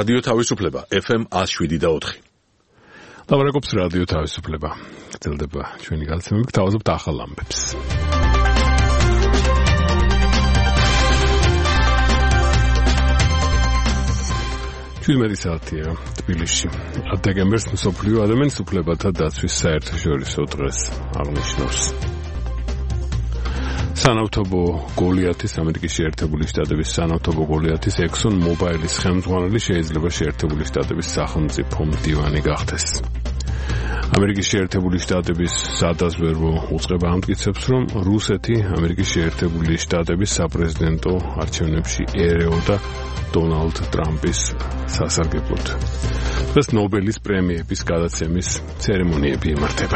რადიო თავისუფლება FM 107.4. ლაბორატორიის რადიო თავისუფლება. გრძელდება ჩვენი განცხადება, გთავაზობთ ახალ ამბებს. ჩვენი საათია თბილისში. 10 დეკემბერს მსოფლიო ადამიანის უფლებათა დაცვის საერთაშორისო დღეს აღნიშნავს. სანავთობო გოლიათის ამერიკის შეერთებული შტატების სანავთობო გოლიათის Exxon Mobilis ხელმძღვანელი შეიძლება შეერთებული შტატების სახელმწიფო მდივანი გახდეს. ამერიკის შეერთებული შტატების სადაზვერვო უწყება ამტკიცებს, რომ რუსეთი ამერიკის შეერთებული შტატების საპრეზიდენტო არჩევნებში ერეოდა დონალდ ტრამპის სასარგებლოდ. დღეს ნობელის პრემიების გადაცემის ცერემონიები იმართება.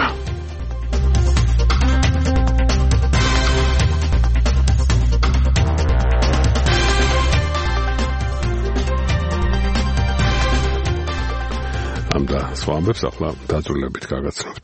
და სხვა ამბებს ახლა დაძრულებით გაგაცნობთ.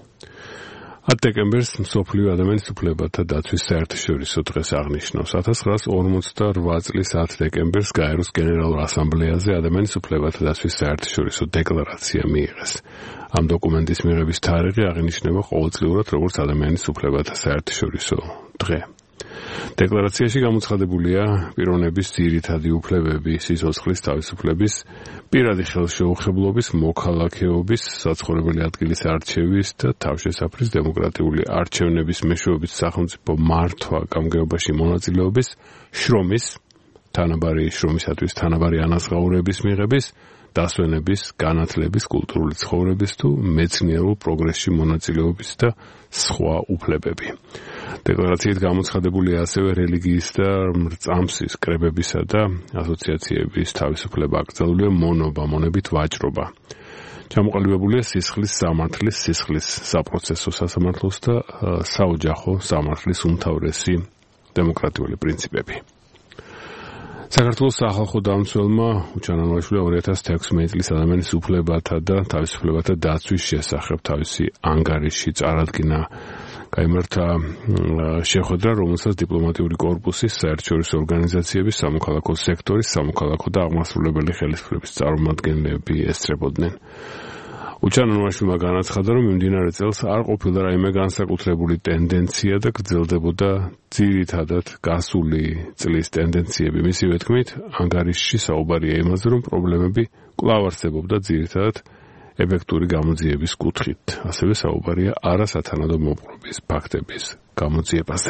10 დეკემბერს მსოფლიო ადამიანის უფლებათა დაცვის საერთაშორისო დღეს აღნიშნავს. 1948 წლის 10 დეკემბერს გაეროს გენერალურ ასამბლეაზე ადამიანის უფლებათა დაცვის საერთაშორისო დეკლარაცია მიიღეს. ამ დოკუმენტის მიღების თარიღი აღინიშნება ყოველწლიურად როგორც ადამიანის უფლებათა საერთაშორისო დღე. დეკლარაციაში გამოცხადებულია პიროვნების ძირითადი უფლებები, სიცოცხლის თავისუფლების, პირადი ხელშეუხებლობის, მოქალაქეობის, საცხოვრებელი ადგილის არჩევის და თავშესაფრის დემოკრატიული არჩევნების მეშვეობით სახელმწიფო მართვა გამგეობაში მონაწილეობის, შრომის, შრომისათვის თანაბარი ანაზღაურების მიღების, დასვენების, განათლების, კულტურული ცხოვრების თუ მეცნიერულ პროგრესში მონაწილეობის და სხვა უფლებები. დეკლარაციით გამოცხადებულია ასევე რელიგიის და მრწამსის, კრებებისა და ასოციაციების თავისუფლება, აკრძალულია მონობა, მონებით ვაჭრობა. ჩამოყალიბებულია სისხლის სამართლის, სისხლის საპროცესო სასამართლოს და საოჯახო სამართლის უმთავრესი დემოკრატიული პრინციპები. საქართველოს სახალხო დამცველმა უჩანანოაშვილა 2016 წლის ადამიანის უფლებათა და თავისუფლებათა დაცვის შესახებ თავისი ანგარიში წარადგინა. გაიმართა შეხვედრა, რომელსაც დიპლომატიური კორპუსის, საერთაშორისო ორგანიზაციების, სამოქალაქო სექტორის, სამოქალაქო და აღმასრულებელი ხელისუფლების წარმომადგენლები ესწრებოდნენ. უჩანანოაშვილმა განაცხადა, რომ მიმდინარე წელს არ ყოფილა რაიმე განსაკუთრებული ტენდენცია და გრძელდებოდა ძირითადად გასული წლის ტენდენციები. მისივე თქმით, ანგარიშში საუბარია იმაზე, რომ პრობლემები კვლავ არსებობდა ძირითადად ეფექტური გამოძიების კუთხით. ასევე საუბარია არასათანადო მოპყრობის ფაქტების გამოძიებაზე.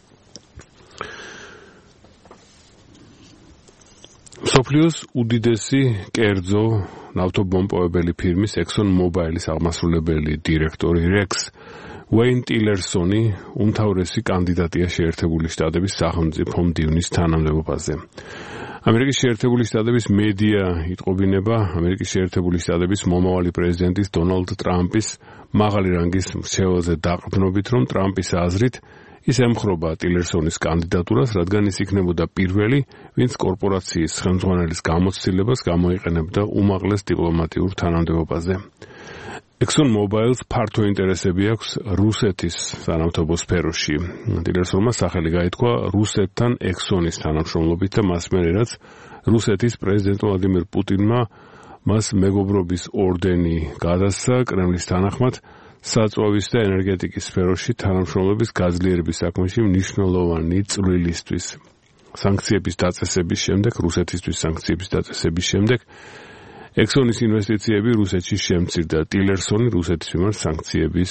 მსოფლიოს უდიდესი კერძო ნავთობმომპოვებელი ფირმის Exxon Mobilis აღმასრულებელი დირექტორი Rex Wayne Tillerson უმთავრესი კანდიდატია შეერთებული შტატების სახელმწიფო მდივნის თანამდებობაზე. ამერიკის შეერთებული შტატების მედია იტყობინება ამერიკის შეერთებული შტატების მომავალი პრეზიდენტის დონალდ ტრამპის მაღალი რანგის მრჩეველზე დაყრდნობით, რომ ტრამპის აზრით ის ემხრობა ტილერსონის კანდიდატურას, რადგან ის იქნებოდა პირველი, ვინც კორპორაციის ხელმძღვანელის გამოცდილებას გამოიყენებდა უმაღლეს დიპლომატიურ თანამდებობაზე. Exxon Mobilis ფართო ინტერესები აქვს რუსეთის სანავთობო სფეროში. ტილერსონმა სახელი გაითქვა რუსეთთან Exxon-ის თანამშრომლობით და მას მერე, რაც რუსეთის პრეზიდენტ ვლადიმირ პუტინმა მას მეგობრობის ორდენი გადასცა, კრემლის თანახმად საწვავის და ენერგეტიკის სფეროში თანამშრომლობის გაძლიერების საქმეში მნიშვნელოვანი წვლილისთვის. სანქციების დაწესების შემდეგ, რუსეთისთვის სანქციების დაწესების შემდეგ, Exxon-ის ინვესტიციები რუსეთში შემცირდა. ტილერსონი რუსეთის მიმართ სანქციების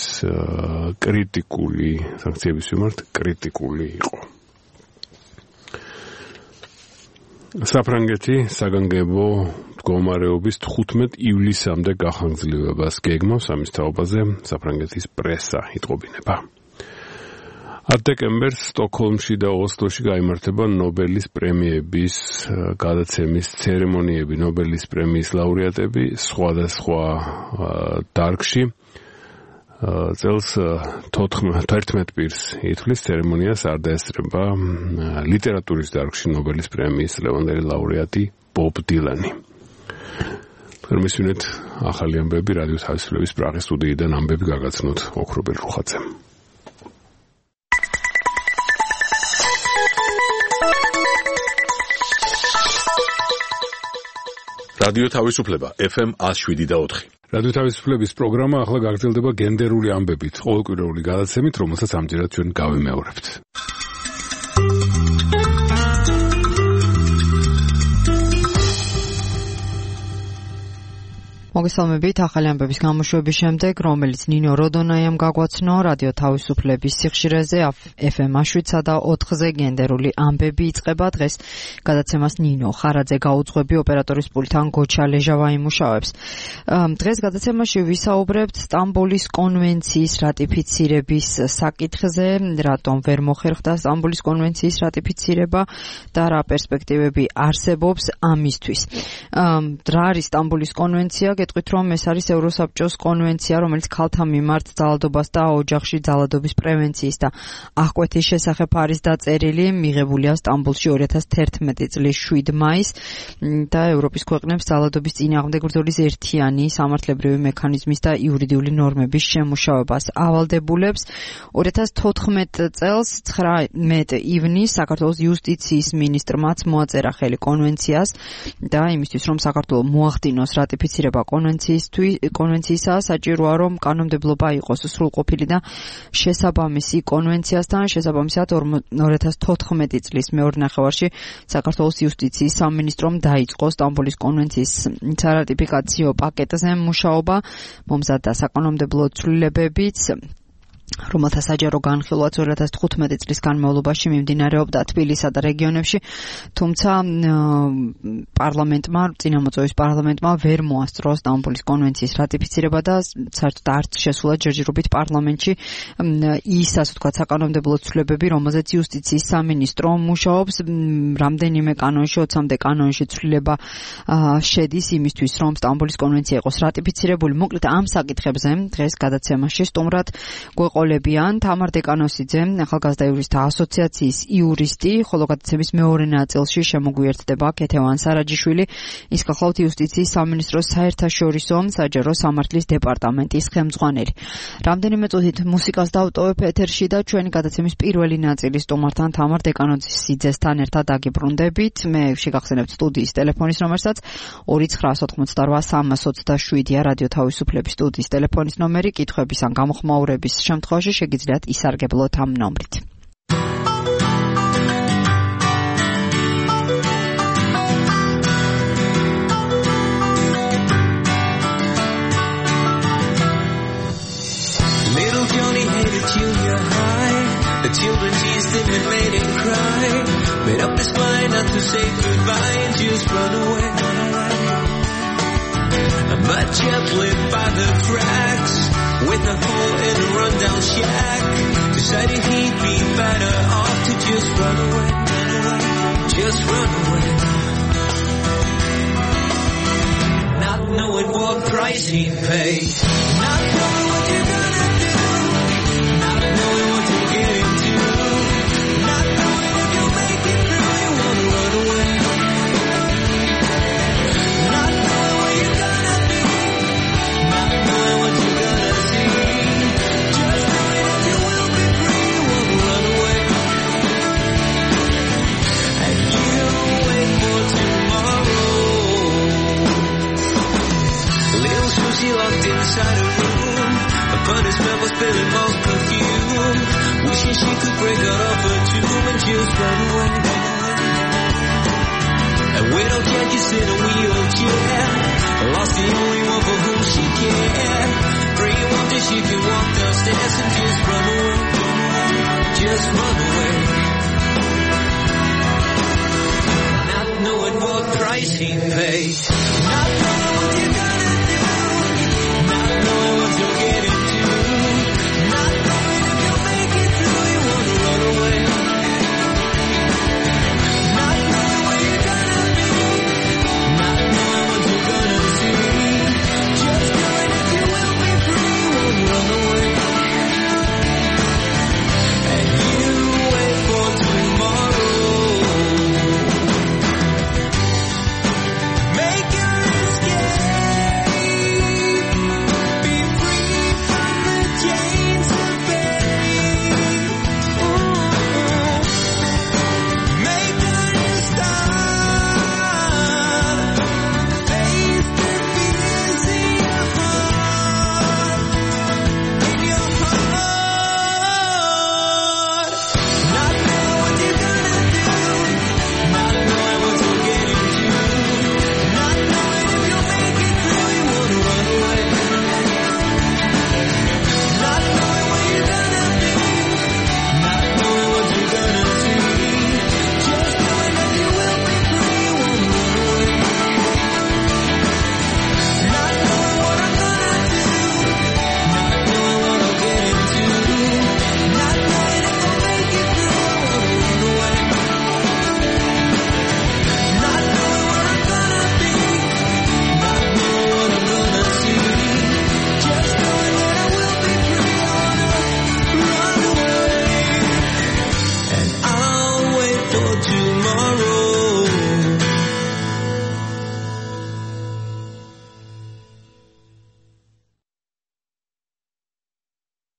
კრიტიკული იყო. საფრანგეთი საგანგებო მდგომარეობის 15 ივლისამდე გახანგრძლივებას გეგმავს. ამის თაობაზე საფრანგეთის პრესა იტყობინება. 10 დეკემბერს სტოკჰოლმში და ოსლოში გაიმართება ნობელის პრემიების გადაცემის ცერემონიები. ნობელის პრემიის ლაურეატები სხვადასხვა დარგში წელს 11 პირს ითვლის. ცერემონიას არ დაესწრება ლიტერატურის დარგში ნობელის პრემიის ლევანდელი ლაურეატი ბობ დილანი. მისვენეთ ახალი ამბები რადიო თავისუფლების პრაღის სტუდიიდან ამბები გაგაცნოთ ოქრობელ რუხაძემ. რადიო თავისუფლება FM 107.4. რადიო თავისუფლების პროგრამა ახლა გაგრძელდება გენდერული ამბებით, ყოველკვირეული გადაცემით, რომელსაც ამჯერად ჩვენ გავიმეორებთ. მოგესალმებით, ახალი ამბების გამოშვების შემდეგ, რომელიც ნინო როდონაიამ გაგვაცნო რადიო თავისუფლების სიხშირეზე FM 7-სა და 4-ზე გენდერული ამბები იწყება. დღეს გადაცემას ნინო ხარაძე გაუძღვები, ოპერატორის პულტთან გოჩა ლეჟავა იმუშავებს. დღეს გადაცემაში ვისაუბრებთ სტამბოლის კონვენციის რატიფიცირების საკითხზე, რატომ ვერ მოხერხდა სტამბოლის კონვენციის რატიფიცირება და რა პერსპექტივები არსებობს ამისთვის. რა არის სტამბოლის კონვენცია? გეტყვით, რომ ეს არის ევროსაბჭოს კონვენცია, რომელიც ქალთა მიმართ ძალადობას და ოჯახში ძალადობის პრევენციის და აღკვეთის შესახებ არის დაწერილი, მიღებულია სტამბოლში 2011 წლის 7 მაისს და ევროპის ქვეყნებს ძალადობის წინააღმდეგ ბრძოლის ერთიანი სამართლებრივი მექანიზმის და იურიდიული ნორმების შემუშავებას ავალდებულებს. 2014 წელს 19 ივნისს საქართველოს იუსტიციის მინისტრმაც მოაწერა ხელი კონვენციას და იმისთვის, რომ საქართველო მოახდინოს რატიფიცირება კონვენციისა, საჭიროა, რომ კანონმდებლობა იყოს სრულყოფილი და შესაბამისი კონვენციასთან. შესაბამისად 2014 წლის მეორე ნახევარში საქართველოს იუსტიციის სამინისტრომ დაიწყო სტამბოლის კონვენციის სარატიფიკაციო პაკეტზე მუშაობა, მომზადდა საკანონმდებლო ცვლილებებიც, რომელთა საჯარო განხილვაც 2015 წლის განმავლობაში მიმდინარეობდა თბილისსა და რეგიონებში, თუმცა წინამოწვევის პარლამენტმა ვერ მოასწრო სტამბოლის კონვენციის რატიფიცირება და საერთოდ არც შესულა ჯერჯერობით პარლამენტში ის, ასე ვთქვათ, საკანონმდებლო ცვლილებები, რომელზეც იუსტიციის სამინისტრო მუშაობს. რამდენიმე კანონში, 20-მდე კანონში ცვლილება შედის იმისთვის, რომ სტამბოლის კონვენცია იყოს რატიფიცირებული. მოკლედ ამ საკითხებზე დღეს გადაცემაში სტუმრად გვეყოლებიან თამარ დეკანოსიძე, ახალგაზრდა იურისტთა ასოციაციის იურისტი, ხოლო გადაცემის მეორე ნაწილში შემოგვიერთდება ქეთევან სარაჯიშვილი, ის გახლავთ იუსტიციის სამინისტროს საერთაშორისო საჯარო სამართლის დეპარტამენტის ხელმძღვანელი. რამდენიმე წუთით მუსიკას დავტოვებ ეთერში და ჩვენი გადაცემის პირველი ნაწილი სტუმართან თამარ დეკანოსიძესთან ერთად დაგიბრუნდებით. მე შეგახსენებთ სტუდიის ტელეფონის ნომერსაც 2988327-ია რადიო თავისუფლების სტუდიის ტელეფონის ნომერი. კითხვების ან გამოხმაურების შემთხვევაში შეგიძლიათ ისარგებლოთ ამ ნომრით. Little Johnny hated junior high. The children teased him and made him cry. Made up his mind not to say goodbye and just run away. But Jeff lived by the tracks with a hole in a rundown shack. Decided he'd be better off to just run away. Just run away. Not knowing what price he'd pay. Not knowing what you're gonna do. Not knowing what you'll get into. Not knowing if you'll make it through. You wanna run away. Not knowing what you're gonna do. Not knowing what you're gonna see. Just knowing that you will be free. You wanna run away. And you wait for tomorrow. Little Susie locked inside a room. Upon his smell was spilling most perfume. Wishing she could break out of her tomb and just run away. And widow Jackie sit in a wheelchair, lost the only one for whom she cared. Praying one day she could walk downstairs and just run away. Just run away. Not knowing what price he'd pay. Not knowing what you're gonna do. Not knowing what you'll get into. Not knowing if you'll make it through. You wanna run away. Not knowing what you're gonna be. Not knowing what you're gonna see. Just knowing that you will be free. You wanna run away. And you wait for tomorrow. Make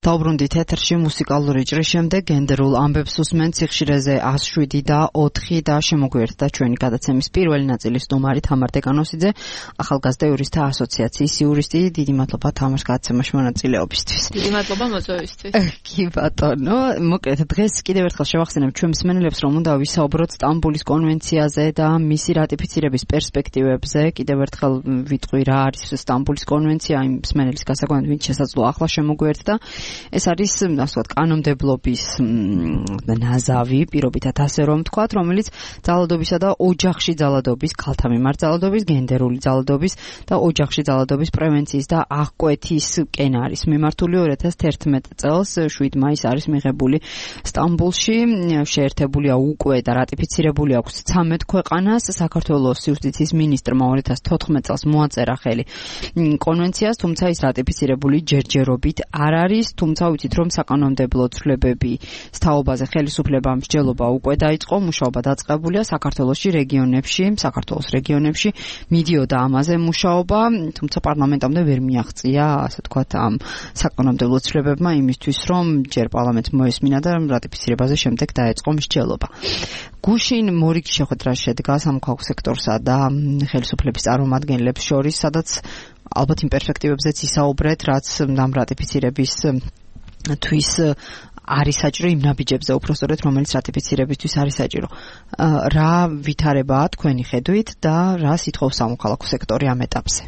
დავბრუნდით ეთერში მუსიკალური ჭრის შემდეგ გენდერულ ამბებს უსმენთ სიხშირეზე 107 და 4 და შემოგვიერთდა ჩვენი გადაცემის პირველი ნაწილის სტუმარი თამარ დეკანოსიძე, ახალგაზრდა იურისტთა ასოციაციის იურისტი. დიდი მადლობა თამარს გადაცემაში მონაწილეობისთვის. დიდი მადლობა მოწვევისთვის. კი ბატონო, მოკლედ დღეს კიდევ ერთხელ შევახსენებ ჩვენ მსმენელებს, რომ უნდა ვისაუბროთ სტამბულის კონვენციაზე და მისი რატიფიცირების პერსპექტივებზე. კიდევ ერთხელ ვიტყვი რა არის სტამბულის კონვენცია, იმ მსმენელის გასაკვეთად, ვინც შესაძლოა ახლა შემოგვიერთდა. ეს არის, ასე ვთქვათ, კანონმდებლობის ნაზავი, პირობითად ასე რომ ვთქვათ, რომელიც ძალადობისა და ოჯახში ძალადობის, ქალთა მიმართ ძალადობის, გენდერული ძალადობის და ოჯახში ძალადობის პრევენციის და აღკვეთისკენ არის მიმართული 2011 წელს 7 მაისს არის მიღებული სტამბულში, შეერთებულია უკვე და რატიფიცირებული აქვს 13 ქვეყანას. საქართველოს იუსტიციის მინისტრმა 2014 წელს მოაწერა ხელი კონვენციას, თუმცა ის რატიფიცირებული ჯერჯერობით არ არის, თუმცა ვიცით რომ საკანონმდებლო ცვლილებები თაობაზე ხელისუფლება მსჯელობა უკვე დაიწყო, მუშაობა დაწყებულია საქართველოს რეგიონებში მიდიოდა ამაზე მუშაობა, თუმცა პარლამენტამდე ვერ მიაღწია, ასე ვთქვათ, ამ საკანონმდებლო ცვლილებებმა იმისთვის, რომ ჯერ პარლამენტს მოესმინა და რატიფიცირებაზე შემდეგ დაეწყო მსჯელობა. გუშინ მორიგი შეხვედრა შედგა სამოქალაქო სექტორსა და ხელისუფლების წარმომადგენლებს შორის, სადაც ალბათ იმ პერსპექტივებზეც ისაუბრეთ, რაც ამ რატიფიცირების თვის არის საჭირო, იმ ნაბიჯებზე უпростоრეთ, რომელიც რატიფიცირებისთვის არის საჭირო. რა ვითარებაა თქვენი ხედვით და რა სიტყავს სამოქალაქო სექტორი ამ ეტაპზე?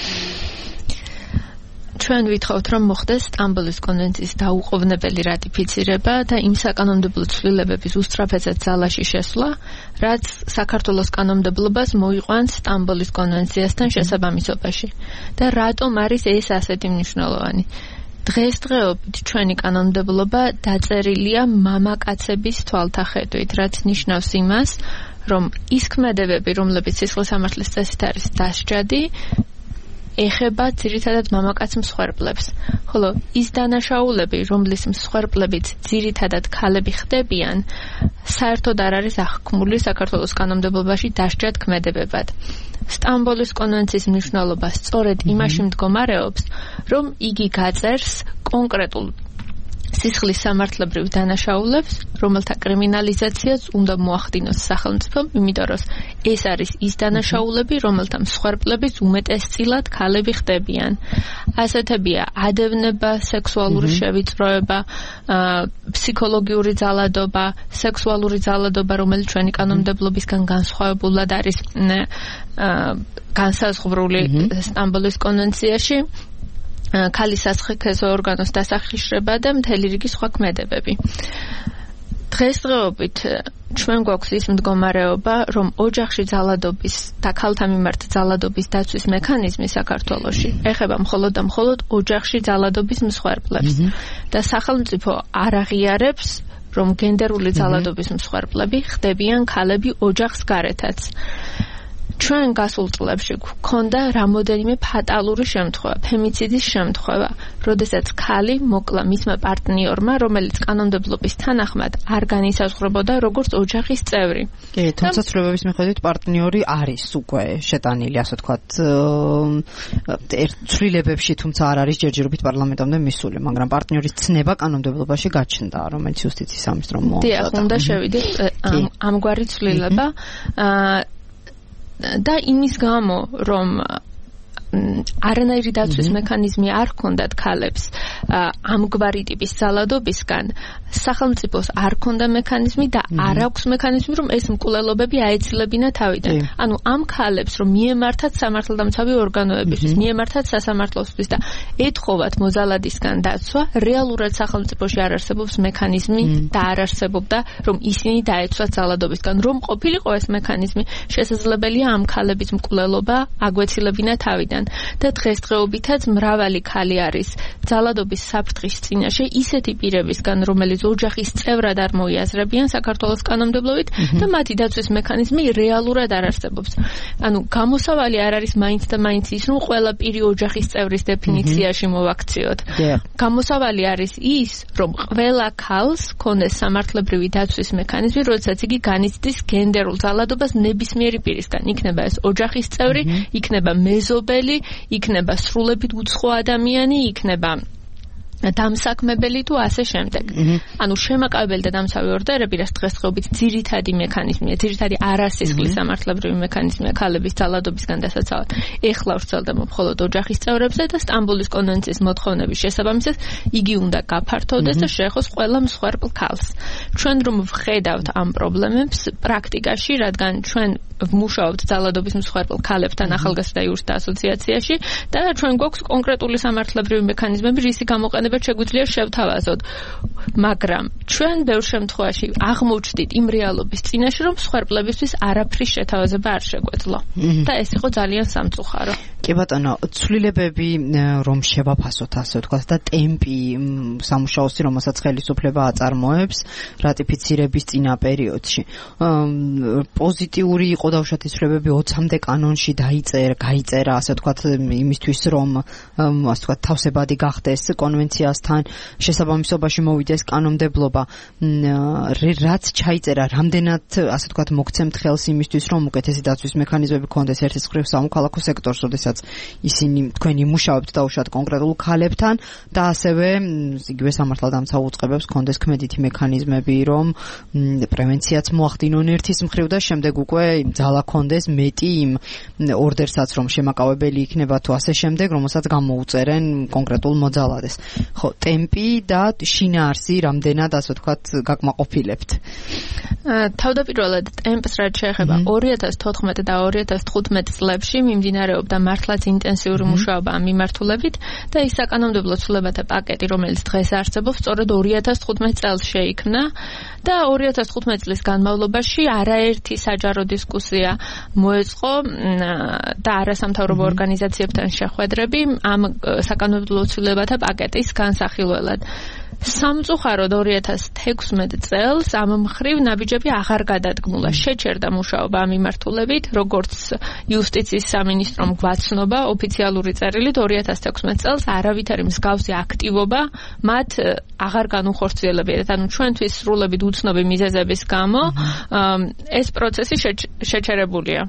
ჩვენ ვითხოვთ, რომ მოხდეს სტამბოლის კონვენციის დაუყოვნებელი რატიფიცირება და იმ საკანონმდებლო ცვლილებების უსწრაფედად ძალაში შესვლა, რაც საქართველოს კანონმდებლობას მოიყვანს სტამბოლის კონვენციასთან შესაბამისობაში. და რატომ არის ეს ასეთი მნიშვნელოვანი? დღესდღეობით ჩვენი კანონმდებლობა დაწერილია მამაკაცების თვალთახედვით, რაც ნიშნავს იმას, რომ ის ქმედებები, რომლებიც სისხლის სამართლის წესით არის დასჯადი, ეხება ძირითადად მამაკაც მსხვერპლებს, ხოლო ის დანაშაულები, რომლის მსხვერპლებით ძირითადად ქალები ხდებიან, საერთოდ არ არის აღქმული საქართველოს კანონმდებლობაში დასჯად ქმედებებად. სტამბოლის კონვენციის მნიშვნელობა სწორედ იმაში მდგომარეობს, რომ იგი გაწერს კონკრეტულ სისხლის სამართლებრივ დანაშაულებს, რომელთა კრიმინალიზაციაც უნდა მოახდინოს სახელმწიფომ, იმიტომ რომ ეს არის ის დანაშაულები, რომელთა მსხვერპლების უმეტესწილად ქალები ხდებიან. ასეთებია ადევნება, სექსუალური შევიწროება, ფსიქოლოგიური ძალადობა, სექსუალური ძალადობა, რომელიც ჩვენი კანონმდებლობისგან განსხვავებულად არის განსაზღვრული სტამბოლის კონვენციაში, ქალის სასხექეზო ორგანოს დასახიშრება და მთელი რიგი სხვა ქმედებები. დღესდღეობით ჩვენ გვაქვს ის მდგომარეობა, რომ ოჯახში ძალადობის და ქალთა მიმართ ძალადობის დაცვის მექანიზმი საქართველოში ეხება მხოლოდ და მხოლოდ ოჯახში ძალადობის მსხვერპლებს და სახელმწიფო არ აღიარებს, რომ გენდერული ძალადობის მსხვერპლები ხდებიან ქალები ოჯახს გარეთაც. ჩვენ გასულ წლებში გვქონდა რამოდენიმე ფატალური შემთხვევა, ფემიციდის შემთხვევა, როდესაც ქალი მოკლა მისმა პარტნიორმა, რომელიც კანონმდებლობის თანახმად არ განისაზღვრებოდა როგორც ოჯახის წევრი. კი, თუმცა ცვლილებების მიხედვით პარტნიორი არის უკვე შეტანილი, ასე ვთქვათ, ცვლილებებში, თუმცა არ არის ჯერჯერობით პარლამენტამდე მისული, მაგრამ პარტნიორის ცნება კანონმდებლობაში გაჩნდა, რომელიც იუსტიციის სამინისტრომ მოაწერა. დიახ, უნდა შევიდეთ ამგვარი ცვლილება და იმის გამო, რომ არანაირი დაცვის მექანიზმი არ ჰქონდათ ქალებს ამგვარი ტიპის ძალადობისგან, სახელმწიფოს არ ჰქონდა მექანიზმი და არ აქვს მექანიზმი, რომ ეს მკვლელობები აეცილებინა თავიდან. ანუ ამ ქალებს, რომ მიემართათ სამართალდამცავი ორგანოებისთვის, მიემართათ სასამართლოსთვის და ეთხოვათ მოძალადისგან დაცვა, რეალურად სახელმწიფოში არ არსებობს მექანიზმი და არ არსებობდა, რომ ისინი დაეცვათ ძალადობისგან. რომ ყოფილიყო ეს მექანიზმი, შესაძლებელია ამ ქალების მკვლელობა აგვეცილებინა თავიდან. და დღესდღეობითაც მრავალი ქალი არის ძალადობის საფრთხის წინაშე ისეთი პირებისგან, რომელიც ოჯახის წევრად არ მოიაზრებიან საქართველოს კანონმდებლობით და მათი დაცვის მექანიზმი რეალურად არ არსებობს. ანუ გამოსავალი არ არის მაინც და მაინც ის, რომ ყველა პირი ოჯახის წევრის დეფინიციაში მოვაქციოთ. გამოსავალი არის ის, რომ ყველა ქალს ქონდეს სამართლებრივი დაცვის მექანიზმი, როდესაც იგი განიცდის გენდერულ ძალადობას ნებისმიერი პირისგან. იქნება ეს ოჯახის წევრი, იქნება მეზობელი, იქნება სრულებით უცხო ადამიანი, იქნება დამსაქმებელი თუ ასე შემდეგ. ანუ შემაკავებელი და დამცავი ორდერები, რაც დღესდღეობით ძირითადი მექანიზმია, ძირითადი არასისხლის სამართლებრივი მექანიზმია ქალების ძალადობისგან დასაცავად. ეხლა ვრცელდება მხოლოდ ოჯახის წევრებზე და სტამბოლის კონვენციის მოთხოვნების შესაბამისად იგი უნდა გაფართოვდეს და შეეხოს ყველა მსხვერპლ ქალს. ჩვენ რომ ვხედავთ ამ პრობლემებს პრაქტიკაში, რადგან ჩვენ ვმუშაობთ ძალადობის მსხვერპლ ქალებთან ახალგაზრდა იურისტთა ასოციაციაში და ჩვენ გვაქვს კონკრეტული სამართლებრივი მექანიზმები, რისი გამოყენება შეგვიძლია შევთავაზოთ. მაგრამ ჩვენ ბევრ შემთხვევაში აღმოჩნდით იმ რეალობის წინაშე, რომ მსხვერპლებისთვის არაფრის შეთავაზება არ შეგვეძლო. და ეს იყო ძალიან სამწუხარო. კი ბატონო, ცვლილებები რომ შევაფასოთ, ასე ვთქვათ, და ტემპი სამუშაოსი, რომელსაც ხელისუფლება აწარმოებს რატიფიცირების წინა პერიოდში. პოზიტიური იყო დავუშვათ ცვლილებები 20-მდე კანონში გაიწერა, ასე ვთქვათ, იმისთვის რომ ასე ვთქვათ თავსებადი გახდეს კონვენციასთან შესაბამისობაში მოვიდეს კანონმდებლობა. რაც ჩაიწერა, რამდენად ასე ვთქვათ მოგცემთ ხელს იმისთვის, რომ უკეთესი დაცვის მექანიზმები გქონდეს ერთის მხრივ სამოქალაქო სექტორს, როდესაც ისინი თქვენი მუშაობთ დავუშვათ კონკრეტულ ქალებთან და ასევე იგივე სამართალდამცავ უწყებებს გქონდეს ქმედითი მექანიზმები, რომ პრევენციაც მოახდინონ ერთის მხრივ და შემდეგ უკვე ძალა გქონდეს მეტი იმ ორდერსაც, რომ შემაკავებელი იქნება თუ ასე შემდეგ, რომელსაც გამოუწერენ კონკრეტულ მოძალადეს. ხო, ტემპი და შინაარსი რამდენად ასე ვთქვათ გაკმაყოფილებთ? თავდაპირველად ტემპს რაც შეეხება 2014 და 2015 წლებში მიმდინარეობდა მართლაც ინტენსიური მუშაობა ამ მიმართულებით და ის საკანონმდებლო ცვლილებათა პაკეტი, რომელიც დღეს არსებობს, სწორედ 2015 წელს შეიქმნა და 2015 წლის განმავლობაში არაერთი საჯარო დისკუსია მოეწყო და არასამთავრობო ორგანიზაციებთან შეხვედრები ამ საკანონმდებლო ცვლილებათა პაკეტის განსახილველად. სამწუხაროდ 2016 წელს ამ მხრივ ნაბიჯები აღარ გადადგმულა. შეჩერდა მუშაობა ამ მიმართულებით, როგორც იუსტიციის სამინისტრომ გვაცნობა ოფიციალური წერილით 2016 წელს არავითარი მსგავსი აქტივობა მათ აღარ განუხორციელებიათ. ანუ ჩვენთვის სრულებით უცნობი მიზეზების გამო ეს პროცესი შეჩერებულია.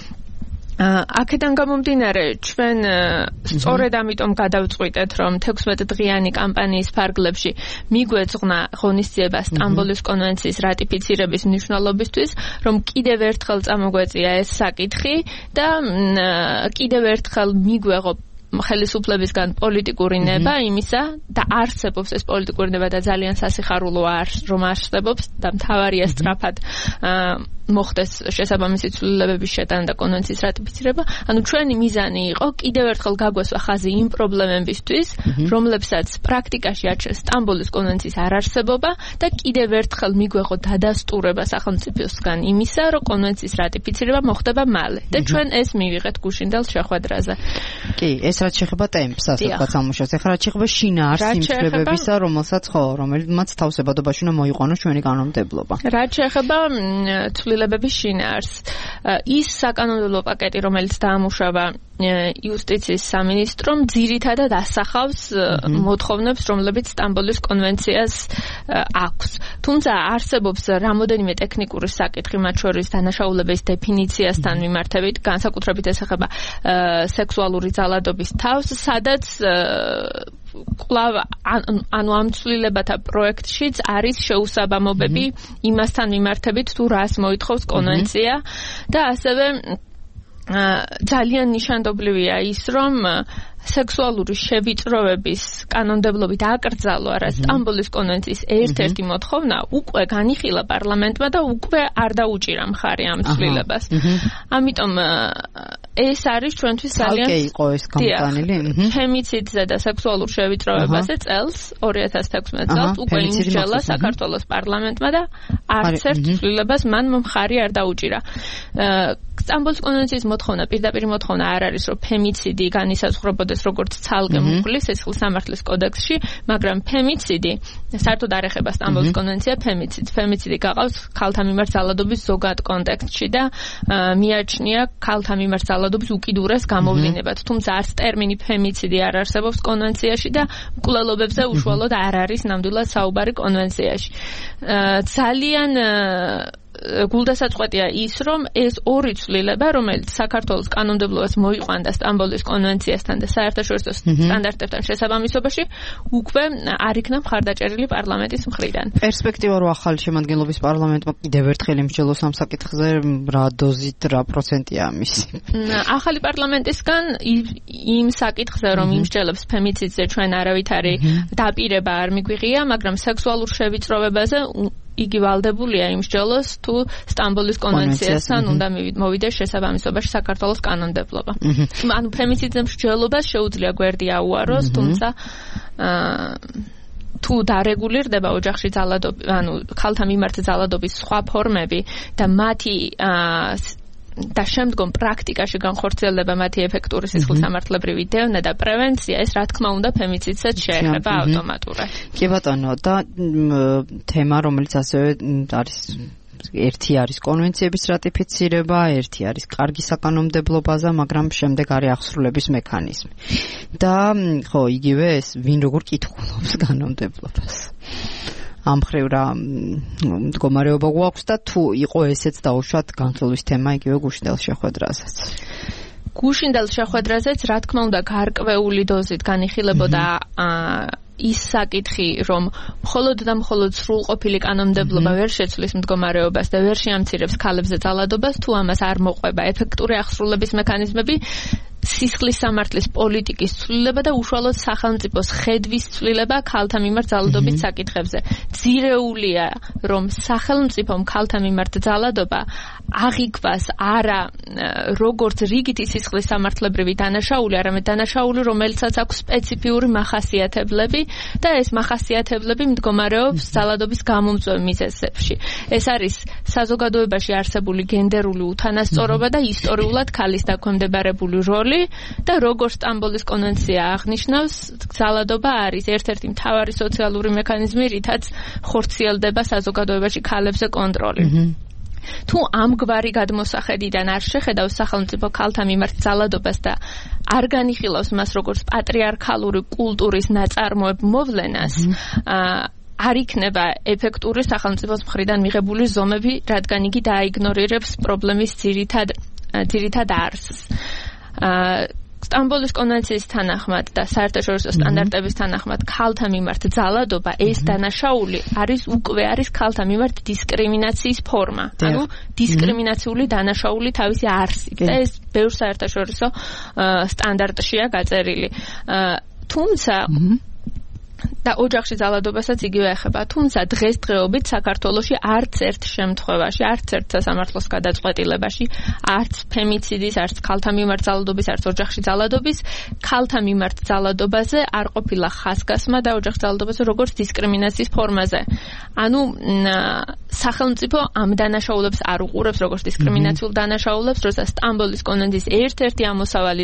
აქედან გამომდინარე, ჩვენ სწორედ ამიტომ გადავწყვიტეთ, რომ 16 დღიანი კამპანიის ფარგლებში მიგვეძღვნა ღონისძიება სტამბოლის კონვენციის რატიფიცირების მნიშვნელობისთვის, რომ კიდევ ერთხელ წამოგვეწია ეს საკითხი და კიდევ ერთხელ მიგვეღო ხელისუფლებისგან პოლიტიკური ნება იმისა და არსებობს ეს პოლიტიკური ნება და ძალიან სასიხარულოა რომ არსებობს და მთავარია სწრაფად მოხდეს შესაბამისი ცვლილებების შეტანა და კონვენციის რატიფიცირება. ანუ ჩვენი მიზანი იყო კიდევ ერთხელ გაგვესვა ხაზი იმ პრობლემებისთვის, რომლებსაც პრაქტიკაში აჩენს სტამბოლის კონვენციის არარსებობა და კიდევ ერთხელ მიგვეღო დადასტურება სახელმწიფოსგან იმისა, რომ კონვენციის რატიფიცირება მოხდება მალე. და ჩვენ ეს მივიღეთ გუშინდელ შეხვედრაზე. კი, ეს რაც შეეხება ტემპს, ასე ვთქვათ, სამუშაოს. ეხლა რაც შეეხება შინაარსს იმ ცვლილებებისა, რომელსაც თავსებადობაში უნდა მოიყვანოს ჩვენი კანონმდებლობა. რაც შეეხება ცვლილებების შინაარსს, ის საკანონმდებლო პაკეტი, რომელიც დაამუშავა იუსტიციის სამინისტრომ, ძირითადად ასახავს მოთხოვნებს, რომლებიც სტამბოლის კონვენციას აქვს. თუმცა არსებობს რამოდენიმე ტექნიკური საკითხი, მათ შორის დანაშაულების დეფინიციასთან მიმართებით, განსაკუთრებით ეს ეხება სექსუალური ძალადობის თავს, სადაც კვლავ ანუ ამ ცვლილებათა პროექტშიც არის შეუსაბამობები იმასთან მიმართებით, თუ რას მოითხოვს კონვენცია და ასევე ძალიან ნიშანდობლივია ის, რომ სექსუალური შევიწროების კანონმდებლობით აკრძალვა, რაც სტამბოლის კონვენციის ერთ-ერთი მოთხოვნა, უკვე განიხილა პარლამენტმა და უკვე არ დაუჭირა მხარი ამ ცვლილებას. ამიტომ ეს არის ჩვენთვის ძალიან იყო ეს გამოტანილი. ფემიციდზე და სექსუალურ შევიწროებაზე წელს 2016 წელს უკვე იმსჯელა საქართველოს პარლამენტმა და არც ერთ ცვლილებას მან მხარი არ დაუჭირა. სტამბოლის კონვენციის მოთხოვნა, პირდაპირ მოთხოვნა არ არის, რომ ფემიციდი განისაზღვრებოდეს როგორც ცალკე მუხლის სისხლის სამართლის კოდექსში, მაგრამ ფემიციდი საერთოდ არ ეხება სტამბოლის კონვენცია ფემიციდს. ფემიციდი გაყავს ქალთა მიმართ ძალადობის ზოგად კონტექსტში და მიაჩნია ქალთა მიმართ ძალადობის უკიდურეს გამოვლინებად. თუმცა არც ტერმინი ფემიციდი არ არსებობს კონვენციაში და მკვლელობებზე უშუალოდ არ არის ნამდვილად საუბარი კონვენციაში. ძალიან გულდასაწყვეტია ის, რომ ეს ორი ცვლილება, რომელიც საქართველოს კანონმდებლობას მოიყვანდა სტამბოლის კონვენციასთან და საერთაშორისო სტანდარტებთან შესაბამისობაში, უკვე არ იქნა მხარდაჭერილი პარლამენტის მხრიდან. პერსპექტივა რო ახალი შემადგენლობის პარლამენტმა კიდევ ერთხელ იმსჯელოს ამ საკითხზე, რა დოზით, რა პროცენტია ამისი? ახალი პარლამენტისგან იმ საკითხზე, რომ იმსჯელებს ფემიციდზე ჩვენ არავითარი დაპირება არ მიგვიღია, მაგრამ სექსუალურ შევიწროვებაზე იგი ვალდებულია იმსჯელოს თუ სტამბოლის კონვენციასთან უნდა მოვიდეს შესაბამისობაში საქართველოს კანონმდებლობა. ანუ ფემიციდზე მსჯელობას შეუძლია გვერდი აუაროს, თუმცა თუ დარეგულირდება ოჯახში ძალადობა, ანუ ქალთა მიმართ ძალადობის სხვა ფორმები და მათი და შემდგომ პრაქტიკაში განხორციელდება მათი ეფექტური სისხლისამართლებრივი დევნა და პრევენცია, ეს რა თქმა უნდა ფემიციდსაც შეეხება ავტომატურად. კი ბატონო, და თემა, რომელიც ასევე არის ერთი არის კონვენციების რატიფიცირება, ერთი არის კარგი საკანონმდებლობაზე, მაგრამ შემდეგ არის აღსრულების მექანიზმი. და ხო, იგივე ეს ვინ როგორ კითხულობს კანონმდებლობას. ამ ხრივ რა მდგომარეობა გვაქვს და თუ იყო ესეც დაუშვათ განხილვის თემა იგივე გუშინდელ შეხვედრაზეც. გუშინდელ შეხვედრაზეც რა თქმა უნდა გარკვეული დოზით განიხილებოდა ის საკითხი, რომ მხოლოდ და მხოლოდ სრულყოფილი კანონმდებლობა ვერ შეცვლის მდგომარეობას და ვერ შეამცირებს ქალებზე ძალადობას, თუ ამას არ მოყვება ეფექტური აღსრულების მექანიზმები, სისხლის სამართლის პოლიტიკის ცვლილება და უშუალოდ სახელმწიფოს ხედვის ცვლილება ქალთა მიმართ ძალადობის საკითხებზე. ძირეულია, რომ სახელმწიფომ ქალთა მიმართ ძალადობა აღიქვას არა როგორც რიგითი სისხლის სამართლებრივი დანაშაული, არამედ დანაშაული, რომელსაც აქვს სპეციფიური მახასიათებლები და ეს მახასიათებლები მდგომარეობს ძალადობის გამომწვევ მიზეზებში. ეს არის საზოგადოებაში არსებული გენდერული უთანასწორობა და ისტორიულად ქალის დაქვემდებარებული როლი და როგორც სტამბოლის კონვენცია აღნიშნავს, ძალადობა არის ერთ-ერთი მთავარი სოციალური მექანიზმი, რითაც ხორციელდება საზოგადოებაში ქალებზე კონტროლი. თუ ამგვარი გადმოსახედიდან არ შეხედავს სახელმწიფო ქალთა მიმართ ძალადობას და არ განიხილავს მას როგორც პატრიარქალური კულტურის ნაწარმოებ მოვლენას, არ იქნება ეფექტური სახელმწიფოს მხრიდან მიღებული ზომები, რადგან იგი დაიგნორირებს პრობლემის ძირითად არსს. სტამბოლის კონვენციის თანახმად და საერთაშორისო სტანდარტების თანახმად ქალთა მიმართ ძალადობა ეს დანაშაული არის ქალთა მიმართ დისკრიმინაციის ფორმა. ანუ დისკრიმინაციული დანაშაული თავისი არსით და ეს ბევრ საერთაშორისო სტანდარტშია გაწერილი. თუმცა და ოჯახში ძალადობასაც იგივე ეხება. თუმცა დღესდღეობით საქართველოში არც ერთ შემთხვევაში, არც ერთ სასამართლოს გადაწყვეტილებაში, არც ფემიციდის, არც ქალთა მიმართ ძალადობის, არც ოჯახში ძალადობის, ქალთა მიმართ ძალადობაზე არ ყოფილა ხაზგასმა და ოჯახში ძალადობაზე როგორც დისკრიმინაციის ფორმაზე. ანუ სახელმწიფო ამ დანაშაულებს არ უყურებს როგორც დისკრიმინაციულ დანაშაულებს, როცა სტამბოლის კონვენციის ერთ-ერთი ამოსავალი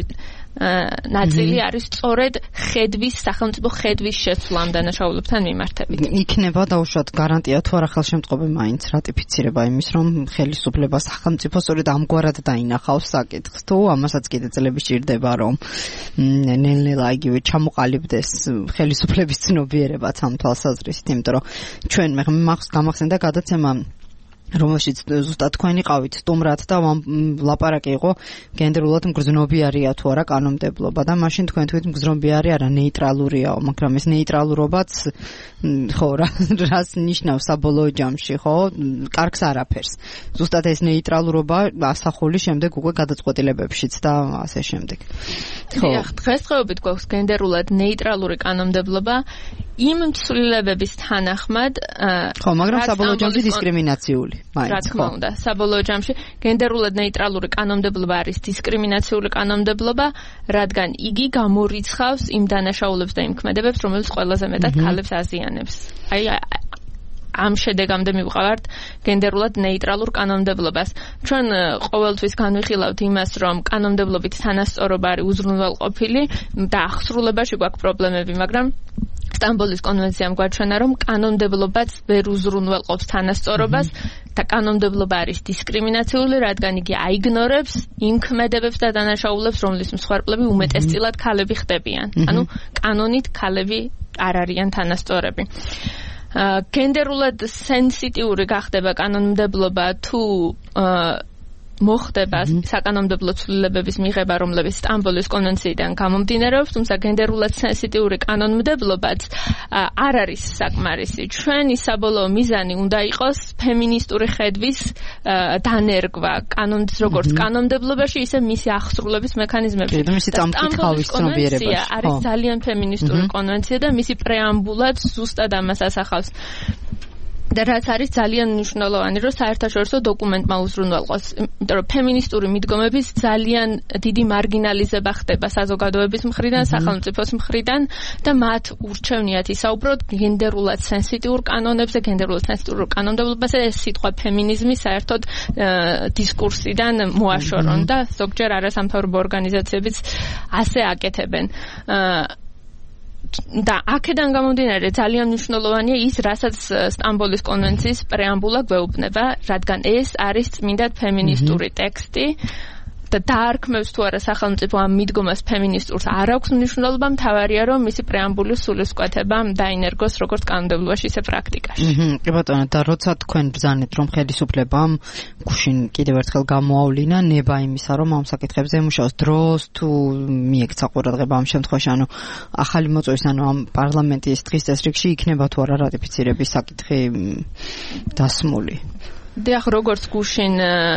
ნაწილი არის სწორედ სახელმწიფო ხედვის შეცვლა ამ დანაშაულებთან მიმართებით. იქნება დაუშვათ გარანტია თუ არა ხელშემწყობი მაინც რატიფიცირება იმის, რომ ხელისუფლება სახელმწიფო სწორედ ამგვარად დაინახავს საკითხს, თუ ამასაც კიდე წლები სჭირდება, რომ ნელ-ნელა იგივე ჩამოყალიბდეს ხელისუფლების ცნობიერებაც ამ თვალსაზრისით, იმიტომ რომ ჩვენ გამახსენდა გადაცემა რომელშიც ზუსტად თქვენ იყავით სტუმრად და ლაპარაკი იყო გენდერულად მგრძნობიარია თუ არა კანონმდებლობა და მაშინ თქვენ თქვით მგრძნობიარი არა ნეიტრალურიაო, მაგრამ ეს ნეიტრალურობაც ხო რას ნიშნავს საბოლოო ჯამში, ხო? კარგს არაფერს. ზუსტად ეს ნეიტრალურობა ასახული შემდეგ უკვე გადაწყვეტილებებშიც და ასე შემდეგ. ხო, დღესდღეობით გვაქვს გენდერულად ნეიტრალური კანონმდებლობა იმ ცვლილებების თანახმად, ხო, მაგრამ საბოლოო ჯამში დისკრიმინაციული. რა თქმა უნდა, საბოლოო ჯამში გენდერულად ნეიტრალური კანონმდებლობა არის დისკრიმინაციული კანონმდებლობა, რადგან იგი გამორიცხავს იმ დანაშაულებს და იმ ქმედებებს, რომელიც ყველაზე მეტად ქალებს აზიანებს. აი ამ შედეგამდე მივყავართ გენდერულად ნეიტრალურ კანონმდებლობას. ჩვენ ყოველთვის განვიხილავთ იმას, რომ კანონმდებლობით თანასწორობა არის უზრუნველყოფილი და აღსრულებაში გვაქვს პრობლემები, მაგრამ სტამბოლის კონვენციამ გვაჩვენა, რომ კანონმდებლობაც ვერ უზრუნველყოფს თანასწორობას და კანონმდებლობა არის დისკრიმინაციული, რადგან იგი აიგნორებს იმ ქმედებებს და დანაშაულებს, რომლის მსხვერპლები უმეტესწილად ქალები ხდებიან. ანუ კანონით ქალები არ არიან თანასწორები. გენდერულად სენსიტიური გახდება კანონმდებლობა თუ მოხდება საკანონმდებლო ცვლილებების მიღება, რომლებიც სტამბოლის კონვენციიდან გამომდინარეობს, თუმცა გენდერულად სენსიტიური კანონმდებლობაც არ არის საკმარისი. ჩვენი საბოლოო მიზანი უნდა იყოს ფემინისტური ხედვის დანერგვა როგორც კანონმდებლობაში, ისე მისი აღსრულების მექანიზმებში. სტამბოლის კონვენცია არის ძალიან ფემინისტური კონვენცია და მისი პრეამბულაც ზუსტად ამას ასახავს. და რაც არის ძალიან მნიშვნელოვანი, რომ საერთაშორისო დოკუმენტმა უზრუნველყოს, იმიტომ რომ ფემინისტური მიდგომების ძალიან დიდი მარგინალიზება ხდება საზოგადოების მხრიდან, სახელმწიფოს მხრიდან და მათ ურჩევნიათ ისაუბროთ გენდერულად სენსიტიურ კანონებზე, გენდერულად სენსიტიურ კანონმდებლობაზე, ეს სიტყვა ფემინიზმი საერთოდ დისკურსიდან მოაშორონ და ზოგჯერ არასამთავრობო ორგანიზაციებიც ასე აკეთებენ. და აქედან გამომდინარე ძალიან მნიშვნელოვანია ის, რასაც სტამბოლის კონვენციის პრეამბულა გვეუბნება, რადგან ეს არის წმინდად ფემინისტური ტექსტი და დაარქმევს თუ არა სახელმწიფო ამ მიდგომას ფემინისტურს არ აქვს მნიშვნელობა, მთავარია რომ მისი პრეამბულის სულისკვეთება დაინერგოს როგორც კანონმდებლობაში, ისე პრაქტიკაში. კი ბატონო, და როცა თქვენ ბრძანეთ რომ ხელისუფლებამ გუშინ კიდევ ერთხელ გამოავლინა ნება იმისა, რომ ამ საკითხებზე ემუშაოს დროს თუ მიექცა ყურადღება ამ შემთხვევაში, ანუ ახალი მოწვევის, ანუ ამ პარლამენტის დღის წესრიგში იქნება თუ არა რატიფიცირების საკითხი დასმული. დიახ, როგორც გუშინ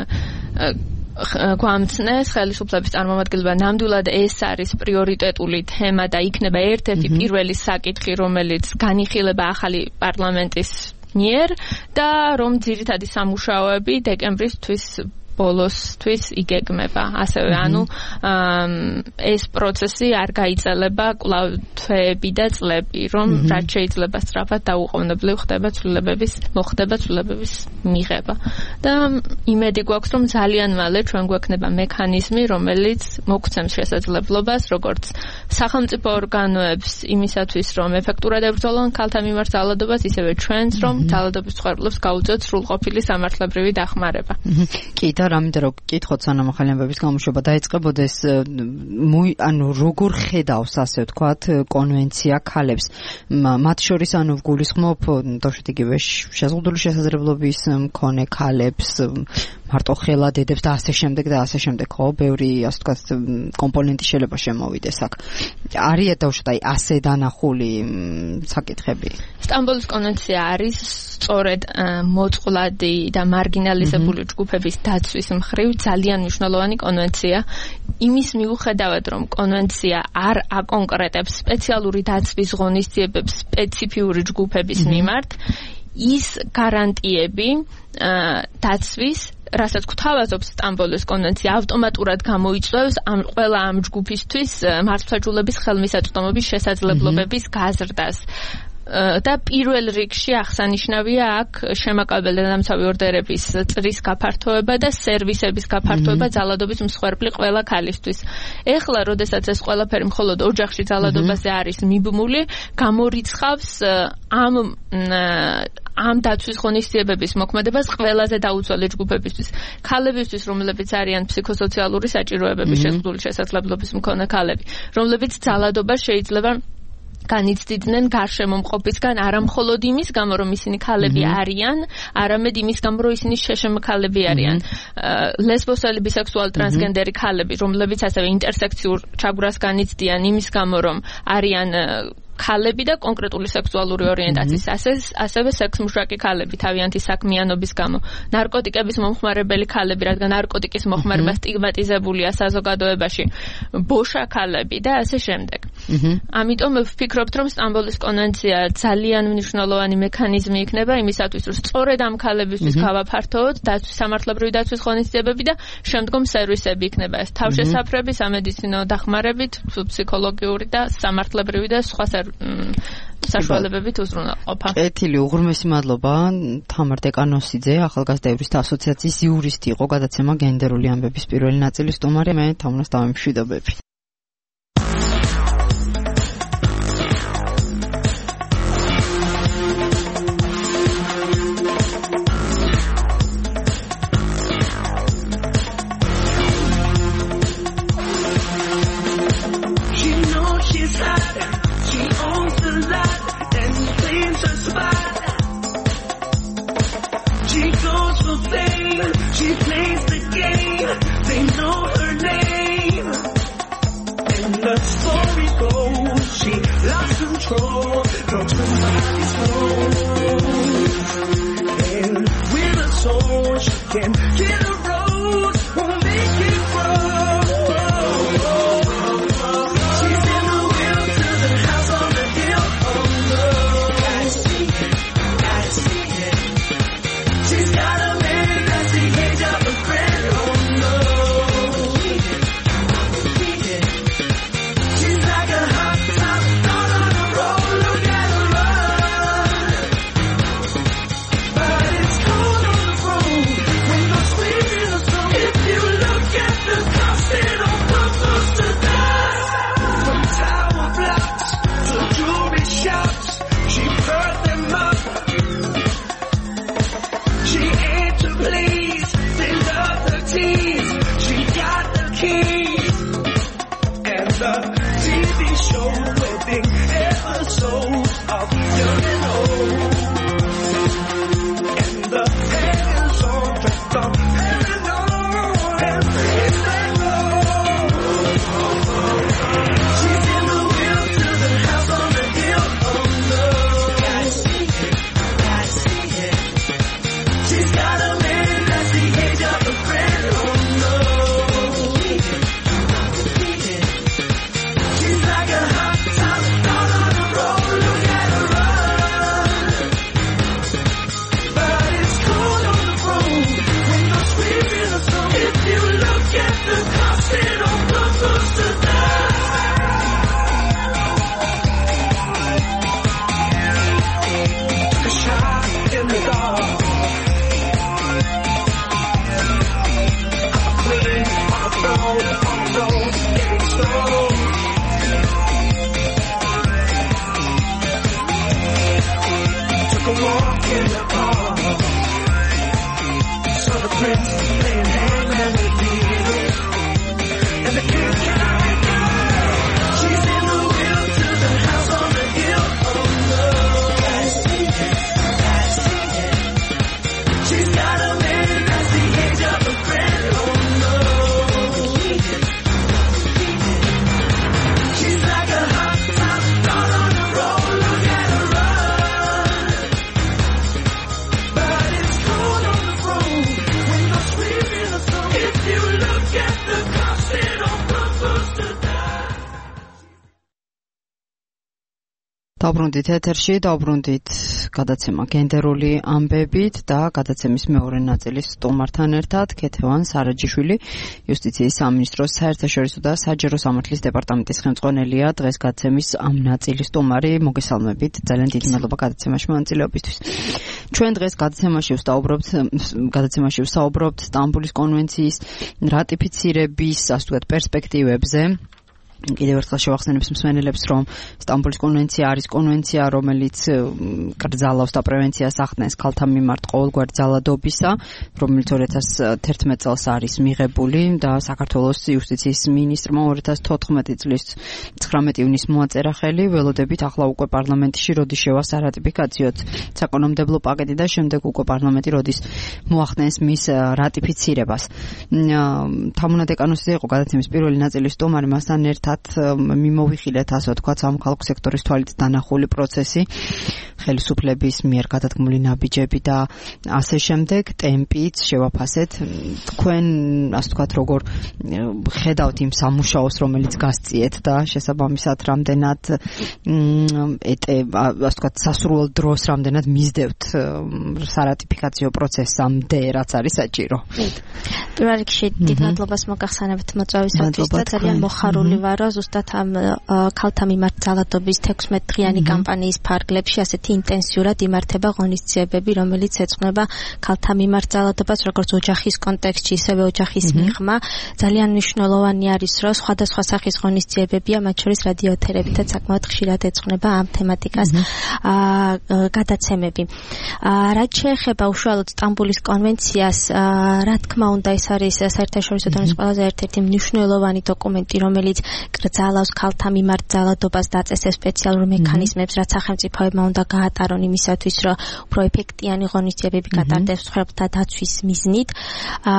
გვამცნეს ხელისუფლების წარმომადგენლობა, ნამდვილად ეს არის პრიორიტეტული თემა და იქნება ერთ-ერთი პირველი საკითხი, რომელიც განიხილება ახალი პარლამენტის მიერ და რომ ძირითადი სამუშაოები დეკემბრის ბოლოსთვის იგეგმება. ასევე ანუ ეს პროცესი არ გაიწელება კვლავ თვეები და წლები, რომ რაც შეიძლება სწრაფად დაუყოვნებლივ ხდება ცვლილებების მიღება. და იმედი გვაქვს, რომ ძალიან მალე ჩვენ გვექნება მექანიზმი, რომელიც მოგცემს შესაძლებლობას, როგორც სახელმწიფო ორგანოებს იმისათვის, რომ ეფექტურად ებრძოლონ ქალთა მიმართ ძალადობას, ისევე ჩვენს, რომ ძალადობის მსხვერპლებს გაუწიოთ სრულყოფილი სამართლებრივი დახმარება. კი და რამე რომ გკითხოთ სანამ ახალი ამბების გამოშვება დაიწყებოდეს, ანუ როგორ ხედავს ასე ვთქვათ კონვენცია ქალებს, მათ შორის ანუ გულისხმობ თორშეთ იგივე შეზღუდული შესაძლებლობის მქონე ქალებს, მარტო ხელა დედებს და ასე შემდეგ, ხო, ბევრი ასე ვთქვათ კომპონენტი შეიძლება შემოვიდეს აქ. არის დაუშვათ აი ასე დანახული საკითხები. სტამბოლის კონვენცია არის სწორედ მოწყვლადი და მარგინალიზებული ჯგუფების დაცვის მხრივ ძალიან მნიშვნელოვანი კონვენცია. იმის მიუხედავად, რომ კონვენცია არ აკონკრეტებს სპეციალური დაცვის ღონისძიებებს სპეციფიური ჯგუფების მიმართ, ის გარანტიები დაცვის, რასაც გვთავაზობს სტამბოლის კონვენცია, ავტომატურად გამოიწვევს ყველა ამ ჯგუფისთვის მართლმსაჯულების ხელმისაწვდომობის შესაძლებლობების გაზრდას. და პირველ რიგში აღსანიშნავია აქ შემაკავებელი დედამცავი ორდერების წრის გაფართოება და სერვისების გაფართოება ძალადობის მსხვერპლი ყველა ქალისთვის. ეხლა, როდესაც ეს ყველაფერი მხოლოდ ოჯახში ძალადობაზე არის მიბმული, გამორიცხავს ამ დაცვის ღონისძიებების მოქმედებას ყველაზე დაუცველი ჯგუფებისთვის. ქალებისთვის, რომლებიც არიან ფსიქოსოციალური საჭიროებების შეზღუდული შესაძლებლობის მქონე ქალები, რომლებიც ძალადობას შეიძლება განიცდიდნენ გარშემო მყოფისგან, არა მხოლოდ იმის გამო, რომ ისინი ქალები არიან, არამედ იმის გამო, რომ ისინი შეშემო ქალები არიან. ლესბოსელი, ბისექსუალი, ტრანსგენდერი ქალები, რომლებიც ასევე ინტერსექციურ ჩაგვრას განიცდიან იმის გამო, რომ არიან ქალები და კონკრეტული სექსუალური ორიენტაციის, ასევე სექსმუშაკი ქალები თავიანთი საქმიანობის გამო, ნარკოტიკების მომხმარებელი ქალები, რადგან ნარკოტიკის მოხმარება სტიგმატიზებულია საზოგადოებაში, ბოშა ქალები და ასე შემდეგ. ამიტომ ვფიქრობთ, რომ სტამბოლის კონვენცია ძალიან მნიშვნელოვანი მექანიზმი იქნება იმისათვის, რომ სწორედ ამ ქალებისთვის გავაფართოვოთ სამართლებრივი დაცვის ღონისძიებები და შემდგომ სერვისები იქნება ეს თავშესაფრები, სამედიცინო დახმარებით, ფსიქოლოგიური და სამართლებრივი და სხვა საშუალებებით უზრუნველყოფა. კეთილი, უღრმესი მადლობა. თამარ დეკანოსიძე, ახალგაზრდა იურისტთა ასოციაციის იურისტი იყო, გადაცემა გენდერული ამბების პირველი ნაწილის სტუმარი. მე თამარს დავემშვიდობები. She owns the lot and claims her spot. she can get a rose, won't make it grow. She's in the will to the house on the hill. Oh no, gotta see it, gotta see it. She's got a man that's the age of a friend. Oh no, she's like a hot top dog on a roll. Look at her run, but it's cold on the road when no sleep in the snow. If you look at the cost, it'll purpose to die. From tower blocks to jewelry shops, she put them up. She ain't to please, they love the tease. She got the keys and the TV show wedding episodes of young and old. And the hands all dressed up and on and praise that Lord. She's in the will to the house on the hill. Oh no, gotta see it, gotta see it. She's got a man that's the age of a friend. Oh no, she's like a hot top dog on a roll. Look at her run, but it's cold on the road when no sleep in the snow. If you look at the cost, it'll purpose to die. Took a shot in the dark. Clean on the road, getting slow. Took a walk in the park. Saw the prince playing hangman with needles. And the king carried on. She's in the will to the house on the hill. Oh no, gotta see it, gotta see it. She's got a man that's the age of a friend. Oh no, she's like a hot top dog on a roll. Look at her run, but it's cold on the road when no sleep in the snow. If you look at the cost, it'll purpose to die. დავბრუნდით ეთერში, დავბრუნდით გადაცემა გენდერული ამბებით და გადაცემის მეორე ნაწილის სტუმართან ერთად ქეთევან სარაჯიშვილი, იუსტიციის სამინისტროს საერთაშორისო და საჯარო სამართლის დეპარტამენტის ხელმძღვანელია. დღეს გადაცემის ამ ნაწილის სტუმარი. მოგესალმებით, ძალიან დიდი მადლობა გადაცემაში მონაწილეობისთვის. ჩვენ დღეს გადაცემაში ვსაუბრობთ სტამბოლის კონვენციის რატიფიცირების, ასე ვთქვათ, პერსპექტივებზე. კიდევ ერთხელ შევახსენებს მსმენელებს, რომ სტამბოლის კონვენცია არის კონვენცია, რომელიც კრძალავს და პრევენციას ახდენს ქალთა მიმართ ყოველგვარი ძალადობისა, რომელიც 2011 წელს არის მიღებული და საქართველოს იუსტიციის მინისტრმა 2014 წლის 19 ივნისს მოაწერა ხელი. ველოდებით ახლა უკვე პარლამენტში როდის შევა სარატიფიკაციოდ საკანონმდებლო პაკეტი და შემდეგ უკვე პარლამენტი როდის მოახდენს მის რატიფიცირებას. თამუნადეკანოსი იყო გადაცემის პირველი ნაწილის სტუმარი, მასთან ერთად მიმოვიხილეთ, ასე ვთქვათ, სამოქალაქო სექტორის თვალით დანახული პროცესი, ხელისუფლების მიერ გადადგმული ნაბიჯები და ასე შემდეგ, ტემპით შევაფასეთ. თქვენ, ასე ვთქვათ, როგორ ხედავთ იმ სამუშაოს, რომელიც გასწიეთ და შესაბამისად რამდენად ასე ვთქვათ, სასურველ დროს რამდენად მისდევთ სარატიფიკაციო პროცესამდე, რაც არის საჭირო. პირველ რიგში დიდ მადლობას მოგახსენებთ მოწვევისათვის და ძალიან მოხარული ვარ, რომ ზუსტად ამ ქალთა მიმართ ძალადობის 16 დღიანი კამპანიის ფარგლებში ასეთი ინტენსიურად იმართება ღონისძიებები, რომელიც ეძღვნება ქალთა მიმართ ძალადობას, როგორც ოჯახის კონტექსტში, ისევე ოჯახის მიღმა. ძალიან მნიშვნელოვანი არის, რომ სხვადასხვა სახის ღონისძიებებია, მათ შორის რადიოეთერებითაც საკმაოდ ხშირად ეძღვნება ამ თემატიკას გადაცემები. რაც შეეხება უშუალოდ სტამბოლის კონვენციას, რა თქმა უნდა, ეს არის საერთაშორისო დონის ყველაზე ერთ-ერთი მნიშვნელოვანი დოკუმენტი, რომელიც კრძალავს ქალთა მიმართ ძალადობას, დაწესებს სპეციალურ მექანიზმებს, რაც სახელმწიფოებმა უნდა გაატარონ იმისათვის, რომ უფრო ეფექტიანი ღონისძიებები გატარდეს მსხვერპლთა დაცვის მიზნით.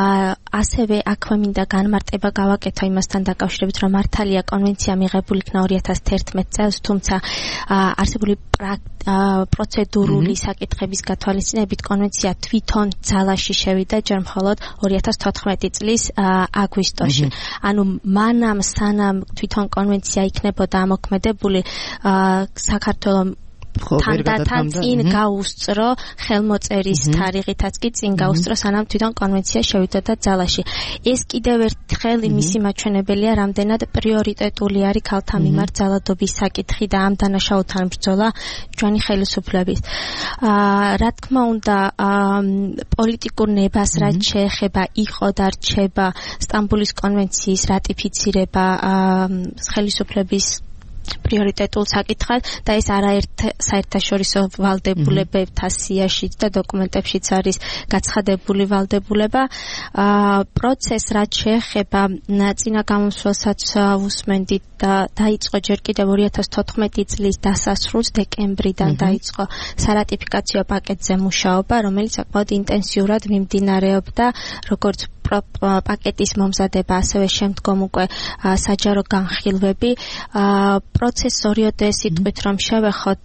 ასევე აქვე მინდა განმარტება გავაკეთო იმასთან დაკავშირებით, რომ მართალია კონვენცია მიღებული იქნა 2011 წელს, თუმცა არსებული პროცედურული საკითხების გათვალისწინებით კონვენცია თვითონ ძალაში შევიდა ჯერ მხოლოდ 2014 წლის აგვისტოში. ანუ მანამ სანამ თვითონ კონვენცია იქნებოდა ამოქმედებული, საქართველოს თან წინ გაუსწრო ხელმოწერის თარიღითაც კი წინ გაუსწრო სანამ თვითონ კონვენცია შევიდოდა ძალაში. ეს კიდევ ერთხელ მისი მაჩვენებელია, რამდენად პრიორიტეტული არის ქალთა მიმართ ძალადობის საკითხი და ამ დანაშაულთან ბრძოლა ჩვენი ხელისუფლების. რა თქმა უნდა, პოლიტიკურ ნებას რაც შეეხება იყო და რჩება სტამბოლის კონვენციის რატიფიცირება ხელისუფლების პრიორიტეტულ საკითხად და ეს არაერთ საერთაშორისო ვალდებულებებთან სიაშიც და დოკუმენტებშიც არის გაცხადებული ვალდებულება. პროცესს რაც შეეხება წინა გამოსვლასაც უსმენდით და დაიწყო ჯერ კიდევ 2014 წლის დასასრულს დეკემბრიდან დაიწყო სარატიფიკაციო პაკეტზე მუშაობა, რომელიც საკმაოდ ინტენსიურად მიმდინარეობდა, როგორც პაკეტის მომზადება, ასევე შემდგომ უკვე საჯარო განხილვები. პროცესს ორიოდე სიტყვით რომ შევეხოთ,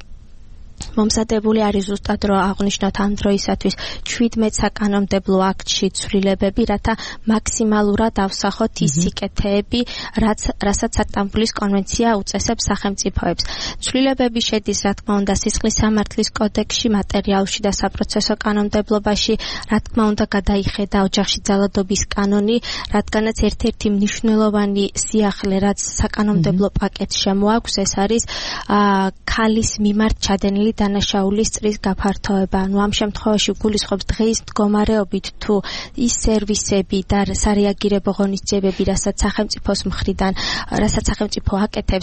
მომზადებული არის ზუსტად რომ აღვნიშნოთ ამ დროისათვის 17 საკანონმდებლო აქტში ცვლილებები, რათა მაქსიმალურად ავსახოთ ის სიკეთეები, რასაც სტამბოლის კონვენცია უწესებს სახელმწიფოებს. ცვლილებები შედის, რა თქმა უნდა, სისხლის სამართლის კოდექსში, მატერიალურში და საპროცესო კანონმდებლობაში, რა თქმა უნდა, გადაიხედა ოჯახში ძალადობის კანონი, რადგანაც ერთ-ერთი მნიშვნელოვანი სიახლე, რაც საკანონმდებლო პაკეტს შემოაქვს, ეს არის ქალის მიმართ ჩადენილი დანაშაულის წრის გაფართოება. ანუ ამ შემთხვევაში გულისხმობს დღის მდგომარეობით თუ ის სერვისები და სარეაგირებო ღონისძიებები, რასაც სახელმწიფო აკეთებს,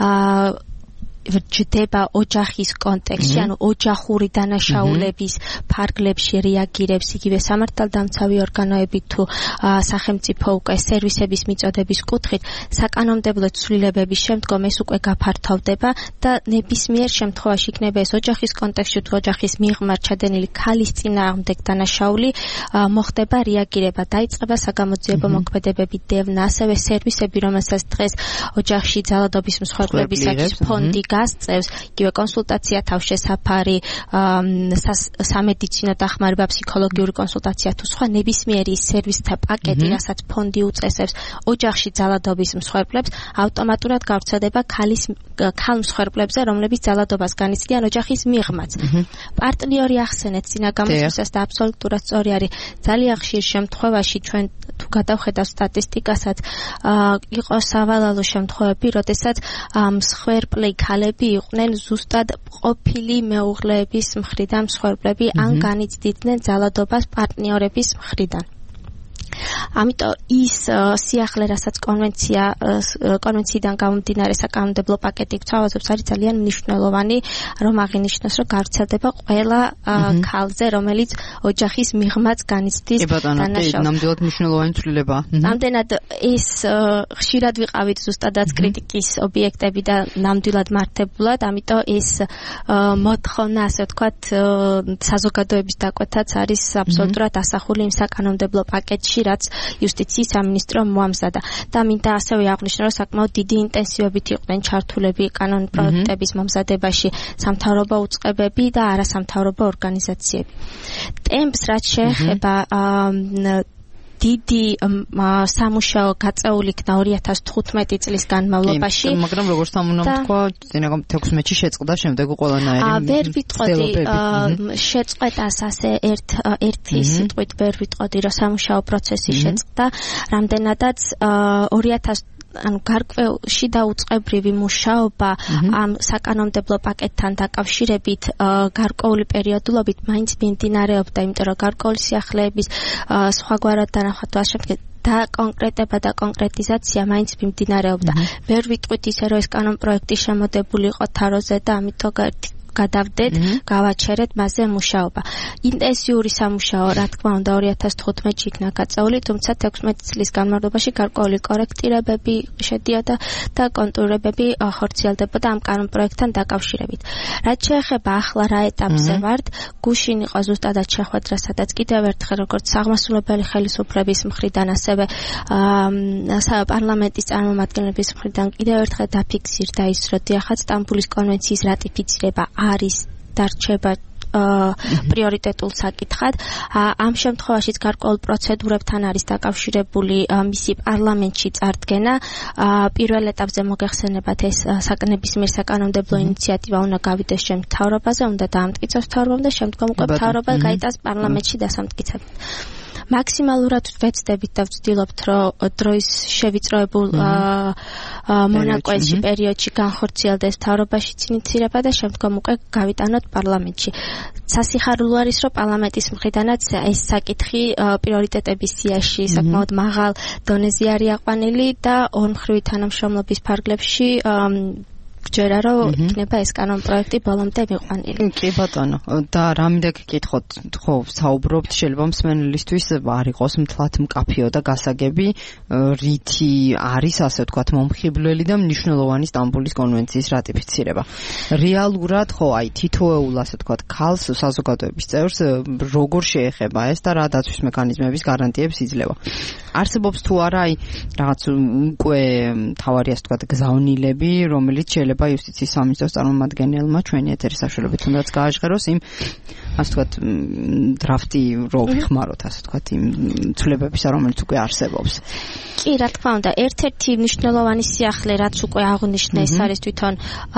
ჯდება ოჯახის კონტექსტში, ანუ ოჯახური დანაშაულების ფარგლებში რეაგირებს იგივე სამართალდამცავი ორგანოები თუ სახელმწიფო უკვე სერვისების მიწოდების კუთხით, საკანონმდებლო ცვლილებების შემდგომ ეს უკვე გაფართოვდება და ნებისმიერ შემთხვევაში იქნება ეს ოჯახის კონტექსტში თუ ოჯახის მიღმართ ჩადენილი ქალის წინააღმდეგ დანაშაული, მოხდება რეაგირება, დაიწყება საგამოძიებო მოქმედებები, დევნა, ასევე სერვისები, რომელსაც დღეს ოჯახში ძალადობის მსხვერპლებისათვის ფონდი გასწევს, იგივე კონსულტაცია თავშესაფარი, სამედიცინო დახმარება, ფსიქოლოგიური კონსულტაცია თუ სხვა ნებისმიერი სერვისთა პაკეტი, რასაც ფონდი უწესებს ოჯახში ძალადობის მსხვერპლებს, ავტომატურად გავრცელდება ქალ მსხვერპლებზე, რომლებიც ძალადობას განიცდიან ოჯახის მიღმაც. პარტნიორი ახსენეთ წინა გამოსვლისას და აბსოლუტურად სწორი არის. ძალიან ხშირ შემთხვევაში ჩვენ თუ გადავხედავთ სტატისტიკასაც, იყო სავალალო შემთხვევები, როდესაც მსხვერპლი ქალები იყვნენ ზუსტად ყოფილი მეუღლეების მხრიდან მსხვერპლები, ან განიცდიდნენ ძალადობას პარტნიორების მხრიდან. ამიტომ ის სიახლე, რასაც კონვენციიდან გამომდინარე საკანონმდებლო პაკეტი გვთავაზობს, არის ძალიან მნიშვნელოვანი, რომ აღინიშნოს, რომ გავრცელდება ყველა ქალზე, რომელიც ოჯახის მიღმაც განიცდის დანაშაულს. ნამდვილად მნიშვნელოვანი ცვლილებაა. ამდენად ეს ხშირად ვიყავით ზუსტადაც კრიტიკის ობიექტები და ნამდვილად მართებულად, ამიტომ ეს მოთხოვნა, ასე ვთქვათ, საზოგადოების დაკვეთაც არის აბსოლუტურად ასახული იმ საკანონმდებლო პაკეტში, რაც იუსტიციის სამინისტრომ მოამზადა. და მინდა ასევე აღვნიშნო, რომ საკმაოდ დიდი ინტენსივობით იყვნენ ჩართულები კანონ პროექტების მომზადებაში სამთავრობო უწყებები და არასამთავრობო ორგანიზაციები. ტემპს რაც შეეხება დიდი სამუშაო გაწეული იქნა 2015 წლის განმავლობაში. მაგრამ როგორც ამ უნდა თქვა, წინა 16-ში შეწყდა, შემდეგ ყველანაირი ვერ ვიტყოდი შეწყვეტას ასე ერთი სიტყვით ვერ ვიტყოდი, რომ სამუშაო პროცესი შეწყდა, რამდენადაც 2000 ანუ გარკვეულში დაუწყებრივი მუშაობა ამ საკანონმდებლო პაკეტთან დაკავშირებით გარკვეული პერიოდულობით მაინც მიმდინარეობდა, იმიტომ რომ გარკვეული სიახლეების სხვაგვარად დანახვა შემდეგ და კონკრეტება და კონკრეტიზაცია მაინც მიმდინარეობდა. ვერ ვიტყვით ისე, რომ ეს კანონპროექტი შემოდებული იყო თაროზე და ამიტომ გადავდეთ, გავაჩერეთ მასზე მუშაობა. ინტენსიური სამუშაო, რა თქმა უნდა, 2015-ში იქნა გაწეული, თუმცა 16 წლის განმავლობაში გარკვეული კორექტირებები შედიოდა და კონტურირებები ხორციელდებოდა ამ კანონპროექტთან დაკავშირებით. რაც შეეხება ახლა რა ეტაპზე ვართ, გუშინ იყო ზუსტადად შეხვედრა, სადაც კიდევ ერთხელ როგორც აღმასრულებელი ხელისუფლების მხრიდან, ასევე პარლამენტის წარმომადგენლების მხრიდან კიდევ ერთხელ დაფიქსირდა ის, რომ დიახაც სტამბულის კონვენციის რატიფიცირება არის დარჩება პრიორიტეტულ საკითხად. ამ შემთხვევაშიც გარკვეულ პროცედურებთან არის დაკავშირებული მისი პარლამენტში წარდგენა. პირველ ეტაპზე მოგეხსენებათ ეს ნებისმიერ საკანონმდებლო ინიციატივა უნდა გავიდეს შემთავრობაზე, უნდა დაამტკიცოს მთავრობამ და შემდგომ უკვე მთავრობა გაიტანს პარლამენტში დასამტკიცებლად. მაქსიმალურად ვეცდებით და ვცდილობთ, რომ დროის შევიწროებულ მონაკვეთში პერიოდში განხორციელდეს მთავრობაშიც ინიცირება და შემდგომ უკვე გავიტანოთ პარლამენტში. სასიხარულო არის, რომ პარლამენტის მხრიდანაც ეს საკითხი პრიორიტეტების სიაში საკმაოდ მაღალ დონეზე არის აყვანილი და ორმხრივი თანამშრომლობის ფარგლებში გჯერა, რომ იქნება ეს კანონპროექტი ბოლომდე მიყვანილი. კი ბატონო, და რა მინდა გეკითხოთ, ხო, საუბრობთ, შეიძლება მსმენელისთვის არ იყოს მთლად მკაფიო და გასაგები, რითი არის, ასე ვთქვათ, მომხიბვლელი და მნიშვნელოვანი სტამბულის კონვენციის რატიფიცირება. რეალურად, ხო, აი, თითოეულ, ასე ვთქვათ, ქალს საზოგადოების წევრს როგორ შეეხება ეს და რა დაცვის მექანიზმების გარანტიებს იძლევა. არსებობს თუ არა, აი, რაღაც უკვე თავარი, ასე ვთქვათ, გზავნილები, რომელიც შეიძლება იუსტიციის სამინისტროს წარმომადგენელმა ჩვენი ეთერის საშუალებით თუნდაც გააჟღეროს იმ, ასე ვთქვათ, დრაფტი რო ვიხმაროთ, ასე ვთქვათ, იმ ცვლილებებისა, რომელიც უკვე არსებობს. კი, რა თქმა უნდა, ერთ-ერთი მნიშვნელოვანი სიახლე, რაც უკვე აღნიშნე, ეს არის თვითონ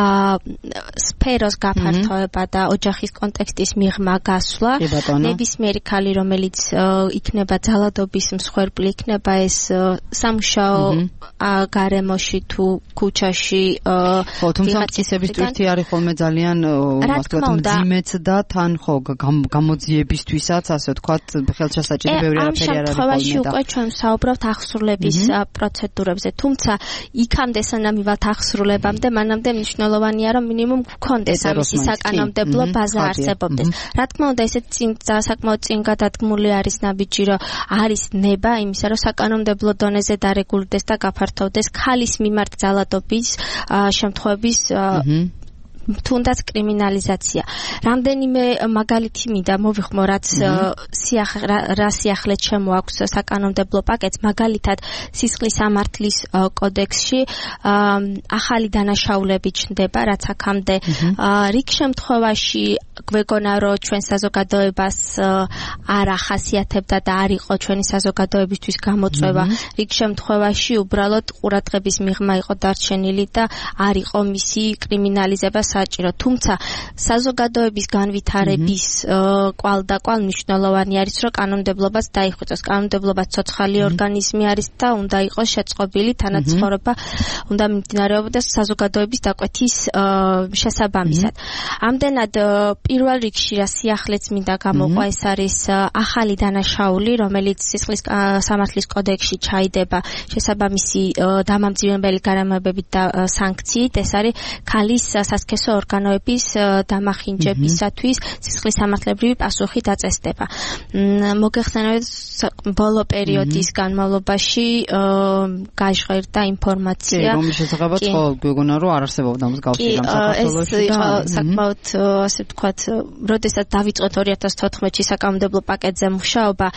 სფეროს გაფართოება და ოჯახის კონტექსტის მიღმა გასვლა. ნებისმიერი ქალი, რომელიც იქნება ძალადობის მსხვერპლი, იქნება ეს სამუშაო გარემოში თუ ქუჩაში. ხო, თუმცა მტკიცების ტვირთი არის ხოლმე ძალიან, ასე ვთქვათ, მძიმეც და თან ხო გამოძიებისთვისაც, ასე ვთქვათ, ხელშესაჭირი ბევრი არაფერი არ არის ხოლმე. ამ შემთხვევაში უკვე ჩვენ საუბრობთ ახსრულების პროცედურებზე, თუმცა იქამდე სანამ მივათ ახსრულებამდე, მანამდე მნიშვნელოვანია, რომ მინიმუმ გქონდეს ამისი საკანონმდებლო ბაზა არსებობდეს. რა თქმა უნდა, ესეც საკმაოდ წინ გადადგმული არის ნაბიჯი, რომ არის ნება იმისა, რომ საკანონმდებლო დონეზე დარეგულირდეს და გაფართოვდეს ქალის მიმართ ძალადობის შემთხვევების თუნდაც კრიმინალიზაცია. რამდენიმე მაგალითი მინდა მოვიხმო, რაც რა სიახლეც შემოაქვს საკანონმდებლო პაკეტს, მაგალითად სისხლის სამართლის კოდექსში ახალი დანაშაულები ჩნდება, რაც აქამდე რიგ შემთხვევაში გვეგონა, რომ ჩვენ საზოგადოებას არ ახასიათებდა და არ იყო ჩვენი საზოგადოებისთვის გამოწვევა. რიგ შემთხვევაში უბრალოდ ყურადღების მიღმა იყო დარჩენილი და არ იყო მისი კრიმინალიზება საჭირო. თუმცა საზოგადოების განვითარების კვალ მნიშვნელოვანი არის, რომ კანონმდებლობას დაიხვეწოს. კანონმდებლობა ცოცხალი ორგანიზმი არის და უნდა იყოს შეწყობილი, თანაცხოვრება უნდა მიმდინარეობდეს საზოგადოების დაკვეთის შესაბამისად. ამდენად პირველ რიგში რა სიახლეც მინდა გამოყვა, ეს არის ახალი დანაშაული, რომელიც სისხლის სამართლის კოდექსში ჩაიდება შესაბამისი დამამძიმებელი გარემოებებით და სანქციით. ეს არის ქალის სასქესო ორგანოების დამახინჯებისათვის სისხლის სამართლებრივი პასუხი დაწესდება. მოგეხსენებათ, ბოლო პერიოდის განმავლობაში გაჟღერდა ინფორმაცია. რომლის შესახებაც ხო გვეგონა, რომ არ არსებობდა მსგავსი რამ საქართველოში. ეს იყო საკმაოდ, ასე ვთქვათ, როდესაც დავიწყოთ 2014-ში საკანონმდებლო პაკეტზე მუშაობა,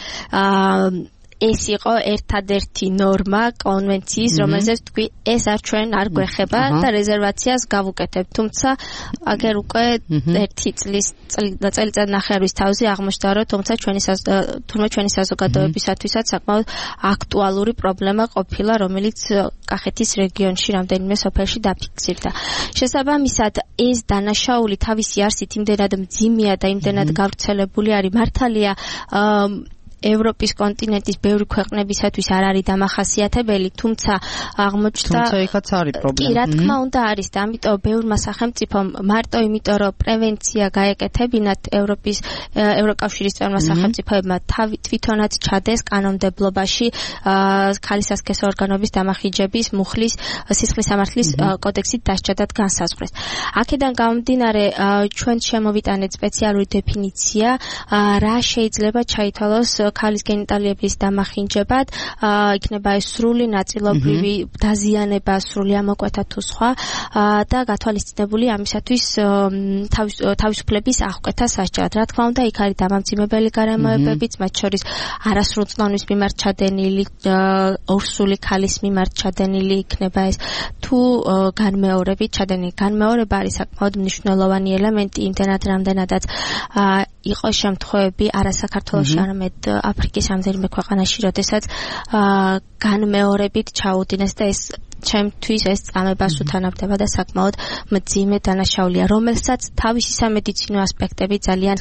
ეს იყო ერთადერთი ნორმა კონვენციის, რომელზეც თქვი, ეს ჩვენ არ გვეხება და რეზერვაციას გავუკეთებ. თუმცა აგერ უკვე ერთი წელიწადნახევრის თავზე აღმოჩნდა, რომ თუმცა ჩვენი საზოგადოებისათვისაც საკმაოდ აქტუალური პრობლემა ყოფილა, რომელიც კახეთის რეგიონში რამდენიმე სოფელში დაფიქსირდა. შესაბამისად, ეს დანაშაული თავისი არსით იმდენად მძიმეა და იმდენად გავრცელებული არის, მართალია ევროპის კონტინენტის ბევრი ქვეყნებისათვის არ არის დამახასიათებელი, თუმცა აღმოჩნდა იქაც არის პრობლემა. კი, რა თქმა უნდა არის და ამიტომ ბევრმა სახელმწიფომ მარტო იმიტომ რომ პრევენცია გაეკეთებინათ ევროკავშირის წევრმა სახელმწიფოებმა თვითონაც ჩადეს კანონმდებლობაში ქალისასქესო ორგანოების დამახინჯების, მუხლის, სისხლის სამართლის კოდექსით დასჯადად განსაზღვრეს. აქედან გამომდინარე ჩვენ შემოვიტანეთ სპეციალური დეფინიცია რა შეიძლება ჩაითვალოს ქალის გენიტალიების დამახინჯებად, იქნება ეს სრული ნაწილობრივი დაზიანება, სრული ამოკვეთა თუ სხვა და გათვალისწინებული ამისათვის თავისუფლების აღკვეთა სასჯელად. რა თქმა უნდა, იქ არის დამამძიმებელი გარემოებებიც, მათ შორის არასრულწლოვნის მიმართ ჩადენილი, ორსული ქალის მიმართ ჩადენილი იქნება ეს თუ განმეორებით ჩადენილი. განმეორება არის საკმაოდ მნიშვნელოვანი ელემენტი, იმდენად რამდენადაც იყო შემთხვევები არა საქართველოში, არამედ აფრიკის რამდენიმე ქვეყანაში, როდესაც განმეორებით ჩაუდინეს და ეს ჩემთვის ეს წამებას უთანავდება და საკმაოდ მძიმე დანაშაულია, რომელსაც თავისი სამედიცინო ასპექტები ძალიან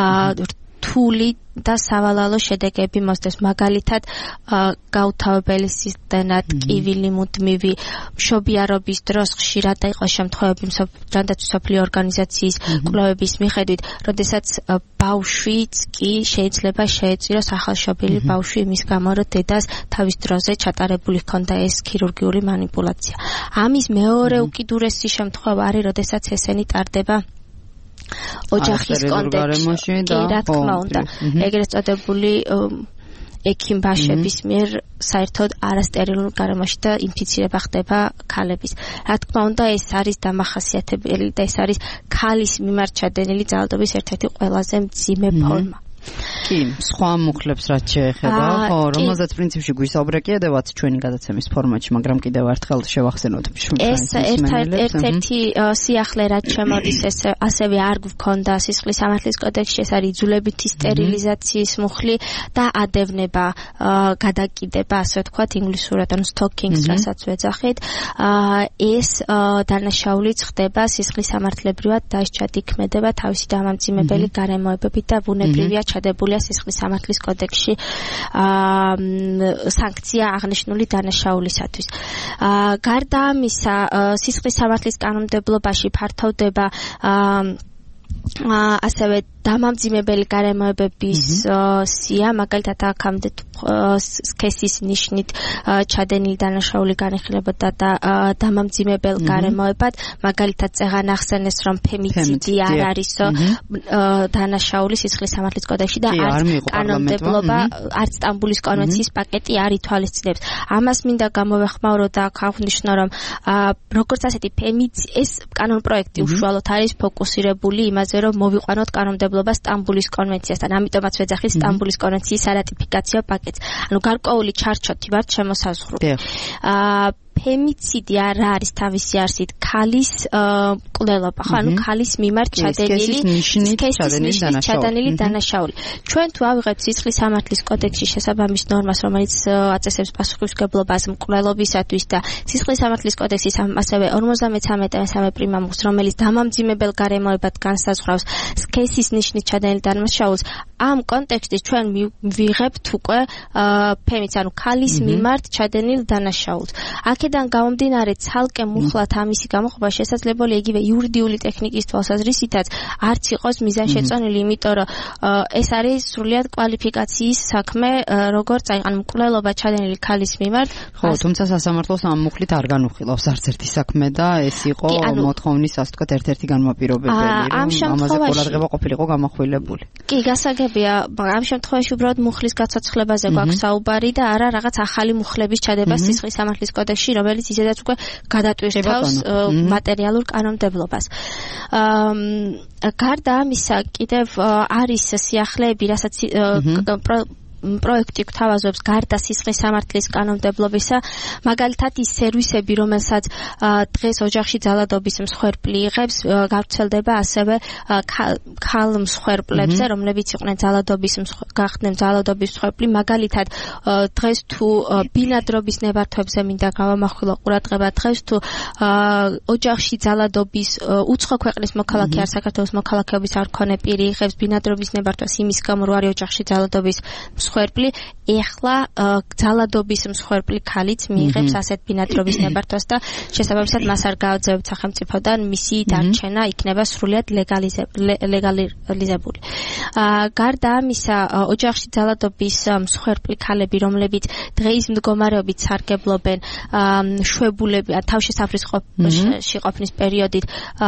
რთული და სავალალო შედეგები მოსდევს. მაგალითად, გაუთავებელი სისტემა, ტკივილი მუდმივი, მშობიარობის დროს ხშირად და იყო შემთხვევები ჯანდაცვის ორგანიზაციის კვლევების მიხედვით, როდესაც ბავშვიც კი შეიძლება შეეწიროს ახალშობილი ბავშვი იმის გამო, რომ დედას თავის დროზე ჩატარებული ჰქონდა ეს ქირურგიული манипуляცია. ამის მეორე უკიდურესი შემთხვევა არის, როდესაც ესენი ტარდება ოჯახის კონტექსტში, რა თქმა უნდა, ეგრეთ წოდებული ექიმბაშების მიერ საერთოდ არასტერილურ გარემოში და ინფიცირება ხდება ქალების. რა თქმა უნდა, ეს არის დამახასიათებელი და ეს არის ქალის მიმართ ჩადენილი ძალადობის ერთ-ერთი ყველაზე მძიმე ფორმა. კი, სხვა მუხლებს რაც შეეხება, ხო, რომელზეც პრინციპში გვისაუბრე კიდევაც ჩვენი გადაცემის ფორმატში, მაგრამ კიდევ ერთხელ შევახსენოთ. ეს ერთ-ერთი სიახლე რაც შემოდის, ეს ასევე არ გვქონდა სისხლის სამართლის კოდექსში, ეს არის იძულებითი სტერილიზაციის მუხლი და ადევნება, გადაკიდება, ასე ვთქვათ, ინგლისურად, ანუ stalking-ს, რასაც ვეძახით. ეს დანაშაულიც ხდება სისხლის სამართლებრივად დასჯად იქმედება თავისი დამამძიმებელი გარემოებებით და ბუნებრივია ჩადებულია სისხლის სამართლის კოდექსში სანქცია აღნიშნული დანაშაულისათვის. გარდა ამისა, სისხლის სამართლის კანონმდებლობაში ფართოვდება ასევე დამამძიმებელი გარემოებების სია, მაგალითად აქამდე სქესის ნიშნით ჩადენილი დანაშაული განიხილებოდა და დამამძიმებელ გარემოებად, მაგალითად წეღან ახსენეს, რომ ფემიციდი არ არისო დანაშაული სისხლის სამართლის კოდექსში და არც კანონმდებლობა, არც სტამბულის კონვენციის პაკეტი არ ითვალისწინებს. ამას მინდა გამოვეხმაურო და აღნიშნო, რომ როგორც ასეთი ეს კანონპროექტი უშუალოდ არის ფოკუსირებული იმაზე, რომ მოვიყვანოთ კანონმდებლობა სტამბულის კონვენციასთან. ამიტომაც ვეძახით სტამბულის კონვენციის არატიფიკაციო პაკეტს. ანუ გარკვეული ჩარჩოთი ვართ შემოსაზღვრული. ფემიციდი არ არის თავისი არსით ქალის კვლელობა, ხო, ანუ ქალის მიმართ ჩადენილი დანაშაული. ჩვენ თუ ავიღებთ სისხლის სამართლის კოდექსში შესაბამის ნორმას, რომელიც აწესებს პასუხისმგებლობას მკვლელობისათვის და სისხლის სამართლის კოდექსის ასევე 53 პრიმამუს, რომელიც დამამძიმებელ გარემოებად განსაზღვრავს სქესის ნიშნით ჩადენილ დანაშაულს, ამ კონტექსტში ჩვენ ვიღებთ უკვე ფემიც, ანუ ქალის მიმართ ჩადენილ დანაშაულს. აქედან გამომდინარე, ცალკე მუხლად ამისი გამოყოფა შესაძლებელია იგივე იურიდიული ტექნიკის თვალსაზრისითაც არც იყოს მიზანშეწონილი, იმიტომ რომ ეს არის სრულიად კვალიფიკაციის საქმე, როგორც ანუ მკვლელობა ჩადენილი ქალის მიმართ. ხო, თუმცა სასამართლოს ამ მუხლით არ განუხილავს არც ერთი საქმე და ეს იყო მოთხოვნის, ასე ვთქვათ, ერთ-ერთი განმაპირობებელი, რომ ამაზე ყურადღება ყოფილიყო გამახვილებული. კი, გასაგებია, ამ შემთხვევაში უბრალოდ მუხლის გაცოცხლებაზე გვაქვს საუბარი და არა რაღაც ახალი მუხლების ჩადება სისხლის სამართლის კოდექსში, რომელიც ისედაც უკვე გადატვირთავს მატერიალურ კანონმდებლობას. გარდა ამისა, კიდევ არის სიახლეები, რასაც პროექტი გვთავაზობს გარდა სისხლის სამართლის კანონმდებლობისა, მაგალითად ის სერვისები, რომელსაც დღეს ოჯახში ძალადობის მსხვერპლი იღებს, გავრცელდება ასევე ქალ მსხვერპლებზე, რომლებიც იყვნენ გახდნენ ძალადობის მსხვერპლი, მაგალითად დღეს თუ ბინადრობის ნებართვებზე მინდა გავამახვილო ყურადღება, დღეს თუ ოჯახში ძალადობის უცხო ქვეყნის მოქალაქე არ საქართველოს მოქალაქეობის არ მქონე პირი იღებს ბინადრობის ნებართვას იმის გამო, რომ არის ოჯახში ძალადობის მსხვერპლი ეხლა ძალადობის მსხვერპლი ქალიც მიიღებს ასეთ ბინადრობის ნებართვას და შესაბამისად მას არ გააძევთ სახელმწიფოდან მისი დარჩენა იქნება სრულიად ლეგალიზებული. გარდა ამისა, ოჯახში ძალადობის მსხვერპლი ქალები, რომლებიც დღეის მდგომარეობით სარგებლობენ შვებულები, თავშესაფრისში ყოფნის პერიოდით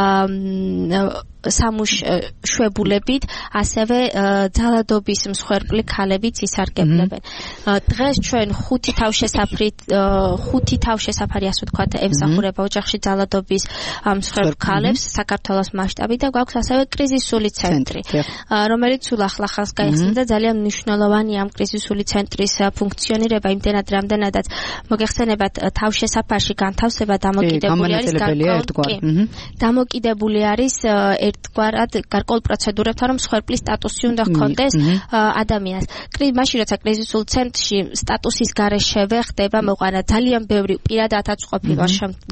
შვებულებით, ასევე ძალადობის მსხვერპლი ქალებიც ისარგებლებენ. დღეს ჩვენ ხუთი თავშესაფარი, ასე ვთქვათ, ემსახურება ოჯახში ძალადობის მსხვერპლ ქალებს საქართველოს მასშტაბით და გვაქვს ასევე კრიზისული ცენტრი, რომელიც სულ ახლახანს გაიხსნა და ძალიან მნიშვნელოვანია ამ კრიზისული ცენტრის ფუნქციონირება იმდენად, რამდენადაც მოგეხსენებათ თავშესაფარში განთავსება დამოკიდებული არის ერთგვარად გარკვეულ პროცედურებთან, რომ მსხვერპლის სტატუსი უნდა ჰქონდეს ადამიანს. მაშინ როცა კრიზისულ ცენტრში სტატუსის გარეშე ხდება მოყვანა, ძალიან ბევრი პირადადაც ყოფილა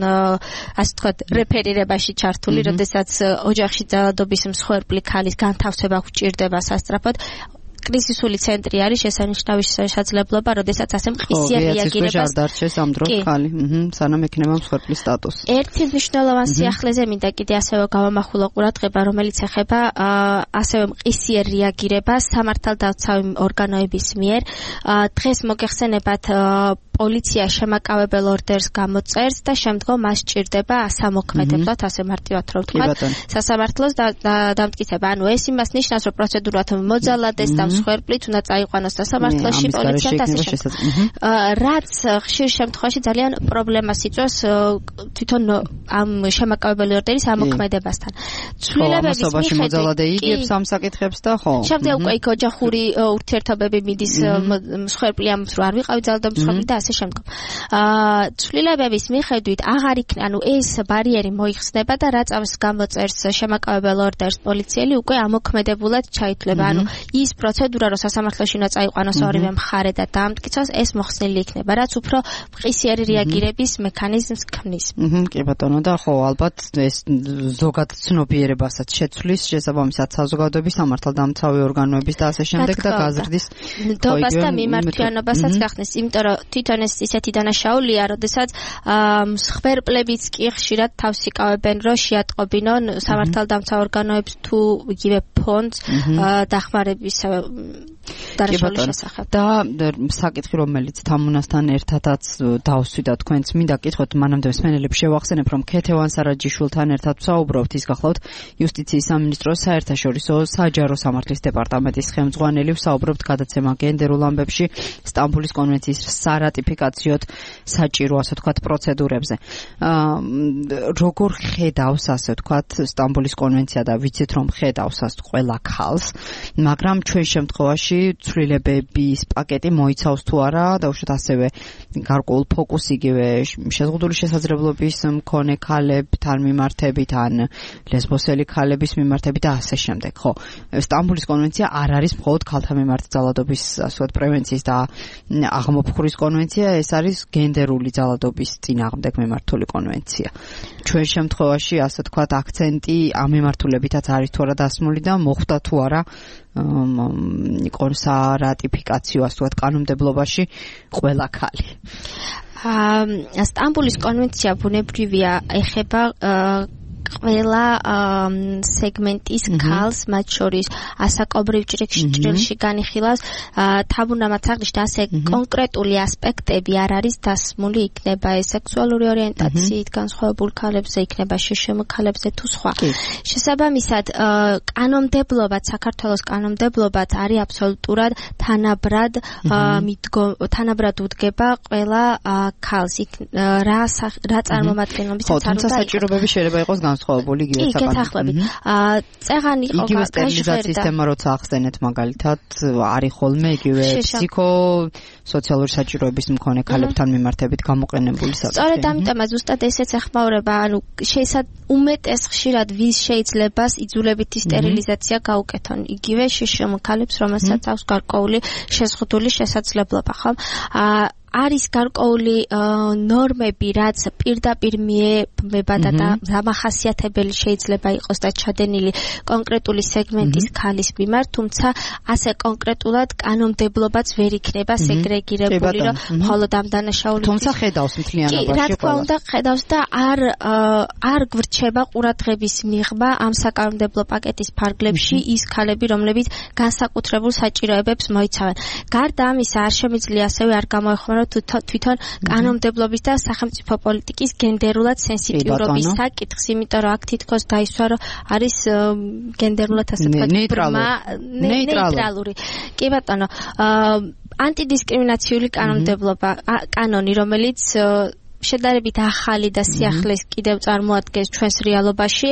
ასე ვთქვათ რეფერირებაში ჩართული, როდესაც ოჯახში ძალადობის მსხვერპლი ქალის განთავსება გვჭირდება სასწრაფოდ. კრიზისული ცენტრი არის შესანიშნავი შესაძლებლობა, როდესაც ასე მყისიერ რეაგირებას არ დარჩეს ამ დროს ხალი, სანამ ექნება მსხვერპლის სტატუსი. ერთი მნიშვნელოვან სიახლეზე მინდა კიდე ასევე გავამახვილო ყურადღება, რომელიც ეხება ასევე მყისიერ რეაგირებას სამართალდამცავი ორგანოების მიერ. დღეს მოგეხსენებათ პოლიცია შემაკავებელ ორდერს გამოწერს და შემდგომ მას სჭირდება ასამოქმედებლად, ასე მარტივად რომ ვთქვათ, სასამართლოს დამტკიცება. ანუ ეს იმას ნიშნავს, რომ პროცედურა მოძალადეს და მსხვერპლიც უნდა წაიყვანოს სასამართლოში, პოლიციამ და ასე შემდეგ. რაც ხშირ შემთხვევაში ძალიან პრობლემას იწვევს თვითონ ამ შემაკავებელი ორდერის ამოქმედებასთან. ცვლილებების მიხედვით მოძალადე იგებს ამ საკითხებს და ხო. შემდეგ უკვე იქ ოჯახური ურთიერთობები მიდის მსხვერპლი ამს რო არ ვიყავი ძალადობის მსხვერპლი და ასე შემდგომ. ცვლილებების მიხედვით აღარ იქნება, ანუ ეს ბარიერი მოიხსნება და რაც ამს გამოწერს შემაკავებელ ორდერს პოლიციელი უკვე ამოქმედებულად ჩაითვლება. ანუ ის პროცედურა, რომ სასამართლოში უნდა წაიყვანოს ორივე მხარე და დაამტკიცოს, ეს მოხსნილი იქნება, რაც უფრო მყისიერი რეაგირების მექანიზმს ქმნის. კი ბატონო, და ხო, ალბათ ეს ზოგად ცნობიერებასაც შეცვლის, შესაბამისად საზოგადოების სამართალდამცავი ორგანოების და ასე შემდეგ და გაზრდის ნდობას და მიმართვიანობასაც გახსნის, იმიტომ რომ თვითონ ეს ისეთი დანაშაულია, როდესაც მსხვერპლებიც კი ხშირად თავს იკავებენ, რომ შეატყობინონ სამართალდამცავ ორგანოებს თუ იგივე ფონდს დახმარების დარჩენის შესახებ. და საკითხი, რომელიც თამუნასთან ერთადაც დავსვი და თქვენც მინდა კითხოთ, მანამდე მსმენელებს შევახსენებ, რომ ქეთევან სარაჯიშვილთან ერთად ვსაუბრობთ, ის გახლავთ იუსტიციის სამინისტროს საერთაშორისო საჯარო სამართლის დეპარტამენტის ხელმძღვანელი, ვსაუბრობთ გადაცემა გენდერულ ამბებში სტამბოლის კონვენციის სარატიფიკაციოდ საჭირო, ასე ვთქვათ, პროცედურებზე. როგორ ხედავს, ასე ვთქვათ, სტამბოლის კონვენცია და ვიცით, რომ ხედავს ყველა ქალს, მაგრამ ჩვენ შემთხვევაში ცვლილებების პაკეტი მოიცავს თუ არა, დაუშვათ ასევე გარკვეულ ფოკუს იგივე შეზღუდული შესაძლებლობის მქონე ქალებთან მიმართებით, ან ლესბოსელი ქალების მიმართებით და ასე შემდეგ. ხო, სტამბოლის კონვენცია არ არის მხოლოდ ქალთა მიმართ ძალადობის, ასე ვთქვათ, პრევენციის და აღმოფხურის კონვენცია, ეს არის გენდერული ძალადობის წინააღმდეგ მიმართული კონვენცია. ჩვენ შემთხვევაში, ასე ვთქვათ, აქცენტი ამ მიმართულებითაც არის თუ არა დასმული და მოხვდა თუ არა სარატიფიკაციო, ასე ვთქვათ, კანონმდებლობაში ყველა ქალი. სტამბოლის კონვენცია ბუნებრივია ეხება ყველა სეგმენტის ქალს, მათ შორის ასაკობრივ ჭრილში განიხილავს. თამუნამაც აღნიშნა, ასე კონკრეტული ასპექტები არ არის დასმული, იქნება ეს სექსუალური ორიენტაციით განსხვავებულ ქალებზე, იქნება შშმ ქალებზე თუ სხვა. შესაბამისად, კანონმდებლობად, საქართველოს კანონმდებლობად არის აბსოლუტურად თანაბრად უდგება ყველა ქალს. რა წარმომადგენლობისაც არ უნდა თუმცა საჭიროებები შეიძლება იყოს განსხვავებული იგივე საკანონმდებლო. წეღანი იყო იგივე სტერილიზაციის თემა როცა ახსენეთ მაგალითად, არის ხოლმე იგივე ფსიქო-სოციალური საჭიროების მქონე ქალებთან მიმართებით გამოყენებული საკითხი. სწორედ ამიტომაც ზუსტად ესეც ეხმაურება, ანუ უმეტეს ხშირად ვის შეიძლება იძულებითი სტერილიზაცია გაუკეთონ. იგივე შშმ ქალებს, რომელსაც აქვს გარკვეული შეზღუდული შესაძლებლობა, ხომ? არის გარკვეული ნორმები, რაც პირდაპირ მიემება და დამახასიათებელი შეიძლება იყოს და ჩადენილი კონკრეტული სეგმენტის ქალის მიმართ, თუმცა ასე კონკრეტულად კანონმდებლობაც ვერ იქნება სეგრეგირებული, რომ მხოლოდ ამ დანაშაულის თუმცა ხედავს მთლიანობაში. რა თქმა უნდა, ხედავს და არ გვრჩება ყურადღების მიღმა ამ საკანონმდებლო პაკეტის ფარგლებში ის ქალები, რომლებიც განსაკუთრებულ საჭიროებებს მოიცავენ. გარდა ამისა, არ შემიძლია ასევე არ გამოეხმარო თვითონ კანონმდებლობის და სახელმწიფო პოლიტიკის გენდერულად სენსიტიურობის საკითხს, იმიტომ რომ აქ თითქოს დაისვა, რომ არის გენდერულად ასე ვთქვათ, ნეიტრალური. კი ბატონო, ანტიდისკრიმინაციული კანონმდებლობა, კანონი, რომელიც შედარებით ახალი და სიახლეს კიდევ წარმოადგენს ჩვენს რეალობაში,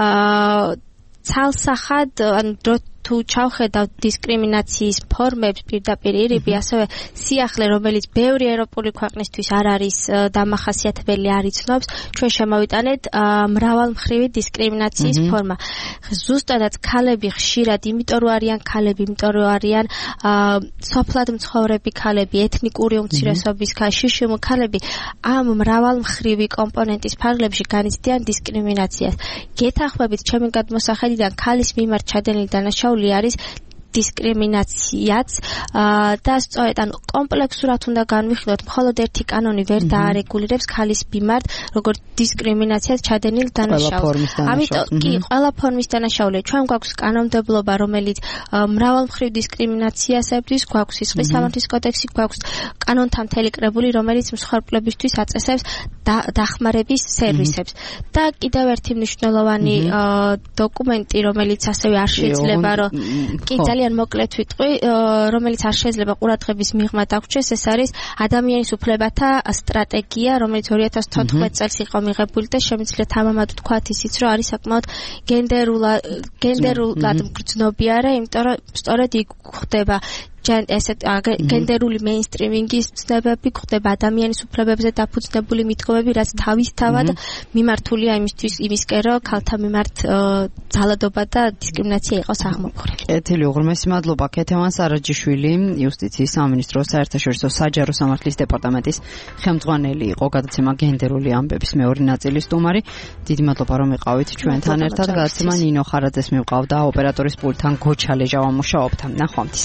ცალსახად თუ ჩავხედავთ დისკრიმინაციის ფორმებს პირდაპირ ირიბი, ასევე სიახლე, რომელიც ბევრი ევროპული ქვეყნისთვის არ არის დამახასიათებელი, არ იცნობს, ჩვენ შემოვიტანეთ მრავალმხრივი დისკრიმინაციის ფორმა. ზუსტადაც ქალები ხშირად, იმიტომ რომ არიან ქალები, იმიტომ რომ არიან სოფლად მცხოვრები ქალები, ეთნიკური უმცირესობის შიშიმ ქალები, ამ მრავალმხრივი კომპონენტის ფარგლებში განიცდიან დისკრიმინაციას. გეთანხმებით ჩემი გადმოსახედიდან ქალის მიმართ ჩადენილი დანაშაული არის დისკრიმინაციაც და სწორედ ან კომპლექსურად უნდა განვიხილოთ, მხოლოდ ერთი კანონი ვერ დაარეგულირებს ქალის მიმართ როგორც დისკრიმინაციას ჩადენილ დანაშაულს. ამიტომ კი ყველა ფორმის დანაშაული ჩვენ გვაქვს კანონმდებლობა, რომელიც მრავალმხრივ დისკრიმინაციას ებრძვის, გვაქვს სისხლის სამართლის კოდექსი, გვაქვს კანონთა მთელი კრებული, რომელიც მსხვერპლებისთვის აწესებს დახმარების სერვისებს. და კიდევ ერთი მნიშვნელოვანი დოკუმენტი, რომელიც ასევე არ შეიძლება რომ კი ძალიან მოკლედ ვიტყვი, რომელიც არ შეიძლება ყურადღების მიღმა დაგვრჩეს, ეს არის ადამიანის უფლებათა სტრატეგია, რომელიც 2014 წელს იყო მიღებული და შემიძლია თამამად ვთქვათ ისიც, რომ არის საკმაოდ გენდერულად მგრძნობიარე, იმიტომ რომ სწორედ იქ ხდება ესეთ გენდერული მეინსტრიმინგის ცნებები, ხდება ადამიანის უფლებებზე დაფუძნებული მიდგომები, რაც თავისთავად მიმართულია იმისკენ, რომ ქალთა მიმართ ძალადობა და დისკრიმინაცია იყოს აღმოფხვრილი. კეთილი უღრმესი მადლობა ქეთევან სარაჯიშვილი, იუსტიციის სამინისტრო საერთაშორისო საჯარო სამართლის დეპარტამენტის ხელმძღვანელი იყო, გადაცემა გენდერული ამბების მეორე ნაწილის სტუმარი. დიდი მადლობა რომ იყავით ჩვენთან ერთად. გადაცემა ნინო ხარაძეს მივყავდა, ოპერატორის პულტთან გოჩა ლეჟავა მუშაობდა. ნახვამდის.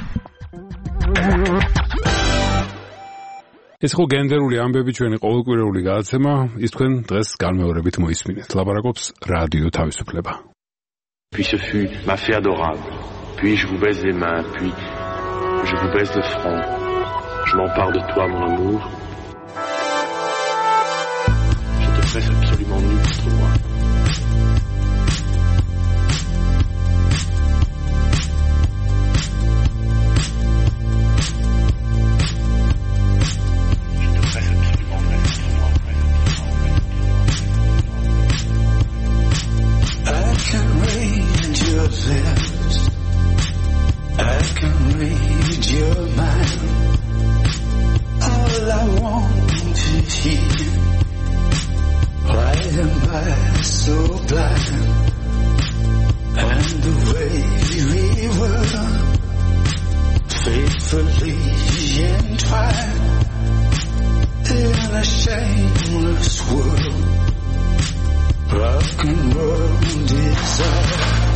ეს ხო გენდერული ამბები ჩვენი ყოველკვირეული გადაცემა, ის თქვენ დღეს განმეორებით მოისმინეთ. ლაპარაკობს რადიო თავისუფლება. Puis ce fut ma fée adorable. Puis je vous baise les mains, puis je vous baise le front. Je m'empare de toi, mon amour. Je te presse absolument nu contre moi. I can read your mind. All I want to hear. Why am I so blind? And the way we were faithfully entwined in a shameless world. Rock and roll desire.